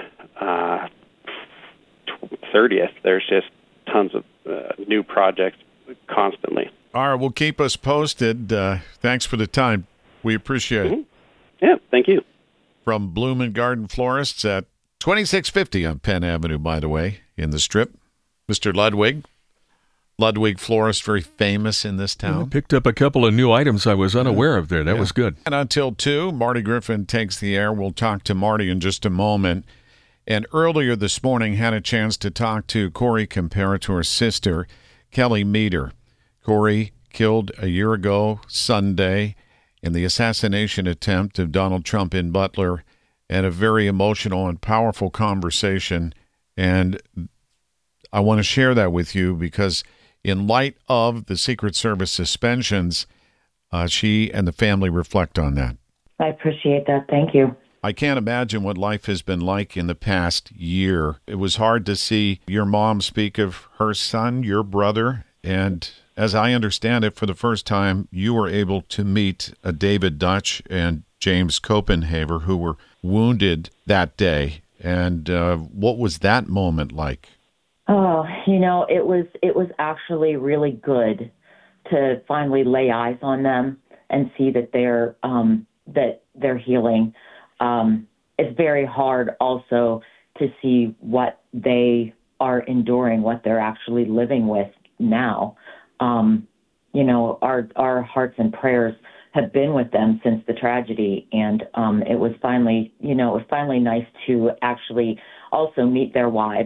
30th, there's just tons of new projects constantly. All right, well, keep us posted. Thanks for the time. We appreciate it. Yeah, thank you. From Bloom and Garden Florists at 2650 on Penn Avenue, by the way, in the Strip. Mr. Ludwig Florist, very famous in this town. I picked up a couple of new items I was unaware of there. That was good. And until 2, Marty Griffin takes the air. We'll talk to Marty in just a moment. And earlier this morning, had a chance to talk to Corey Comparator's sister, Kelly Meter. Corey killed a year ago Sunday in the assassination attempt of Donald Trump in Butler, and a very emotional and powerful conversation. And I want to share that with you because in light of the Secret Service suspensions, she and the family reflect on that. I appreciate that. Thank you. I can't imagine what life has been like in the past year. It was hard to see your mom speak of her son, your brother, and as I understand it, for the first time, you were able to meet David Dutch and James Copenhaver, who were wounded that day. And what was that moment like? Oh, it was actually really good to finally lay eyes on them and see that they're healing. It's very hard also to see what they are enduring, what they're actually living with now. Our hearts and prayers have been with them since the tragedy, and it was finally nice to actually also meet their wives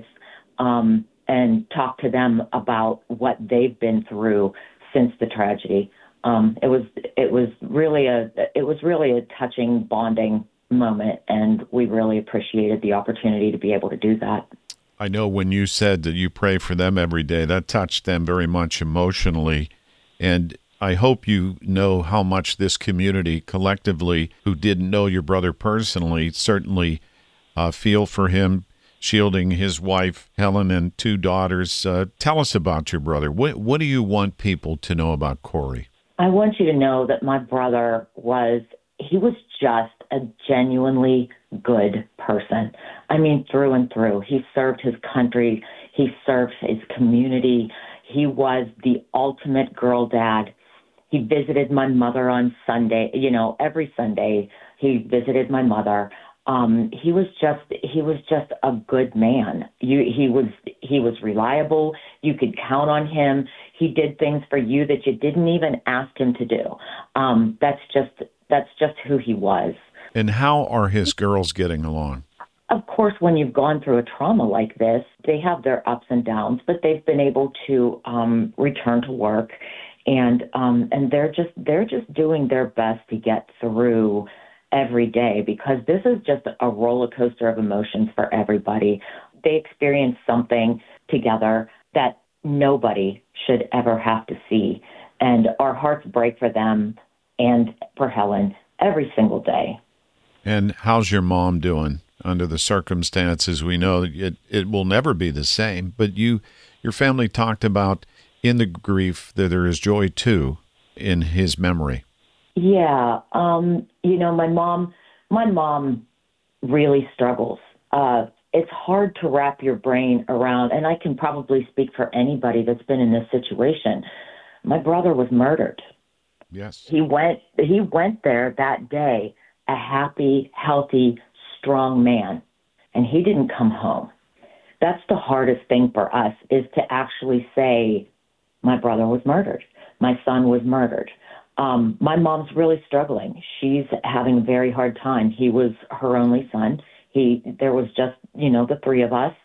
and talk to them about what they've been through since the tragedy. It was really a touching, bonding moment, and we really appreciated the opportunity to be able to do that. I know when you said that you pray for them every day, that touched them very much emotionally. And I hope you know how much this community collectively, who didn't know your brother personally, certainly feel for him, shielding his wife, Helen, and 2 daughters. Tell us about your brother. What do you want people to know about Corey? I want you to know that my brother was just a genuinely good person. I mean, through and through. He served his country. He served his community. He was the ultimate girl dad. He visited my mother on Sunday. Every Sunday he visited my mother. He was just a good man. He was reliable. You could count on him. He did things for you that you didn't even ask him to do. That's just who he was. And how are his girls getting along? Of course, when you've gone through a trauma like this, they have their ups and downs, but they've been able to return to work, and they're just doing their best to get through every day, because this is just a roller coaster of emotions for everybody. They experience something together that nobody should ever have to see, and our hearts break for them and for Helen every single day. And how's your mom doing under the circumstances? We know it will never be the same, but your family talked about in the grief that there is joy too in his memory. Yeah. My mom really struggles. It's hard to wrap your brain around, and I can probably speak for anybody that's been in this situation. My brother was murdered. Yes. He went there that day, a happy, healthy, strong man, and he didn't come home. That's the hardest thing for us, is to actually say, my brother was murdered. My son was murdered. My mom's really struggling. She's having a very hard time. He was her only son. There was just, the 3 of us,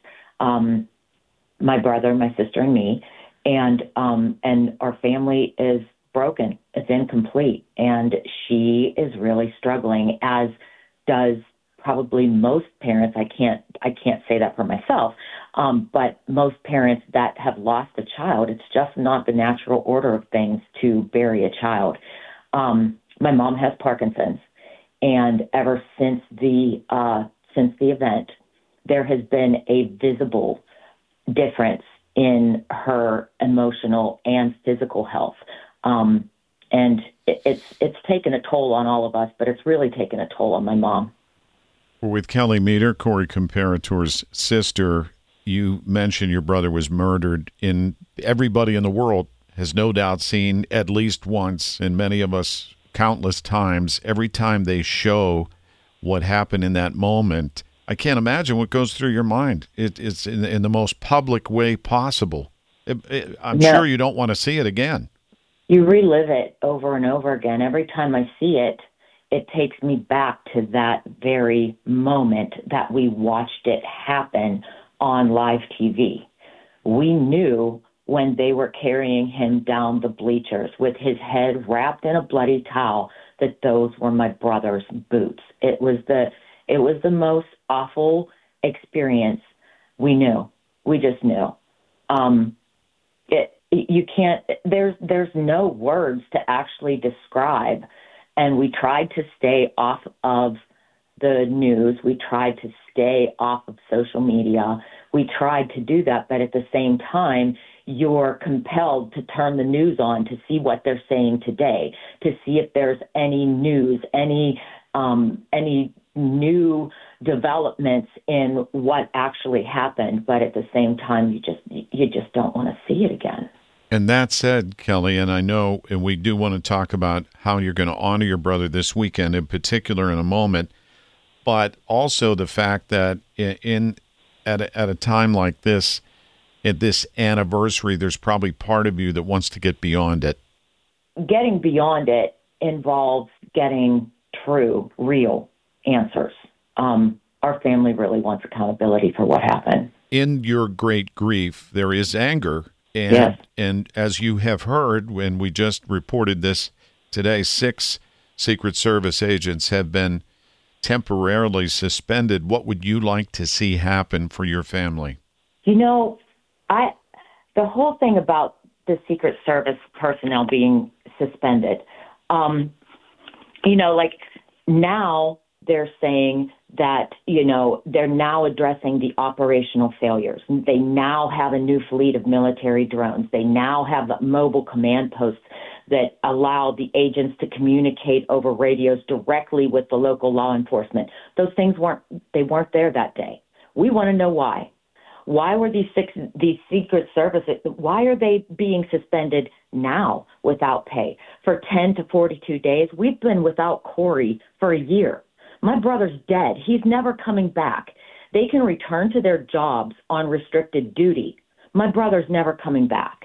my brother, my sister, and me, and our family is broken. It's incomplete, and she is really struggling, as does probably most parents. I can't say that for myself, but most parents that have lost a child, it's just not the natural order of things to bury a child. My mom has Parkinson's, and ever since the event, there has been a visible difference in her emotional and physical health. And it's taken a toll on all of us, but it's really taken a toll on my mom. With Kelly Meter, Corey Comparator's sister, you mentioned your brother was murdered. Everybody in the world has no doubt seen at least once, and many of us countless times, every time they show what happened in that moment. I can't imagine what goes through your mind. It's in the most public way possible. I'm sure you don't want to see it again. You relive it over and over again. Every time I see it, it takes me back to that very moment that we watched it happen on live TV. We knew when they were carrying him down the bleachers with his head wrapped in a bloody towel that those were my brother's boots. It was the most awful experience. We knew. We just knew. You can't. There's no words to actually describe. And we tried to stay off of the news. We tried to stay off of social media. We tried to do that, but at the same time, you're compelled to turn the news on to see what they're saying today, to see if there's any news, any new developments in what actually happened, but at the same time, you just don't want to see it again. And that said, Kelly, and I know, and we do want to talk about how you're going to honor your brother this weekend in particular in a moment, but also the fact that at a time like this, at this anniversary, there's probably part of you that wants to get beyond it. Getting beyond it involves getting true, real answers. Our family really wants accountability for what happened. In your great grief, there is anger. And, yes. And as you have heard, when we just reported this today, 6 Secret Service agents have been temporarily suspended. What would you like to see happen for your family? You know, the whole thing about the Secret Service personnel being suspended, like now they're saying that, they're now addressing the operational failures. They now have a new fleet of military drones. They now have mobile command posts that allow the agents to communicate over radios directly with the local law enforcement. Those things weren't there that day. We want to know why. Why were these Secret Service, why are they being suspended now without pay for 10 to 42 days? We've been without Corey for a year. My brother's dead. He's never coming back. They can return to their jobs on restricted duty. My brother's never coming back.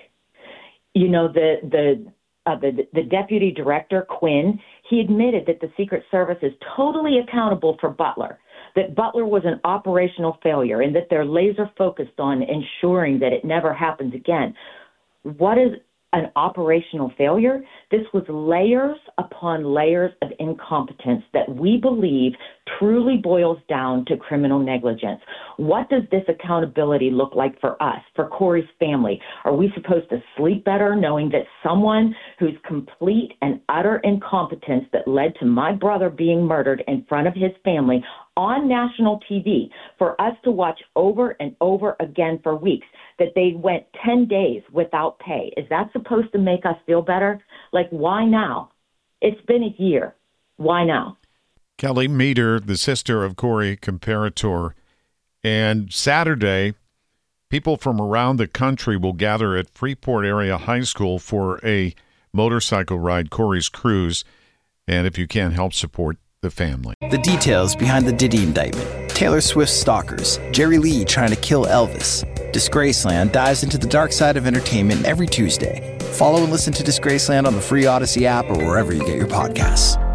The deputy director, Quinn, he admitted that the Secret Service is totally accountable for Butler, that Butler was an operational failure and that they're laser focused on ensuring that it never happens again. What is an operational failure? This was layers upon layers of incompetence that we believe truly boils down to criminal negligence. What does this accountability look like for us, for Corey's family? Are we supposed to sleep better knowing that someone whose complete and utter incompetence that led to my brother being murdered in front of his family on national TV, for us to watch over and over again for weeks, that they went 10 days without pay? Is that supposed to make us feel better? Like, why now? It's been a year. Why now? Kelly Meter, the sister of Corey Comparator. And Saturday, people from around the country will gather at Freeport Area High School for a motorcycle ride, Corey's Cruise. And if you can, help support the family. The details behind the Diddy indictment, Taylor Swift's stalkers, Jerry Lee trying to kill Elvis. Disgraceland dives into the dark side of entertainment every Tuesday. Follow and listen to Disgraceland on the free Odyssey app or wherever you get your podcasts.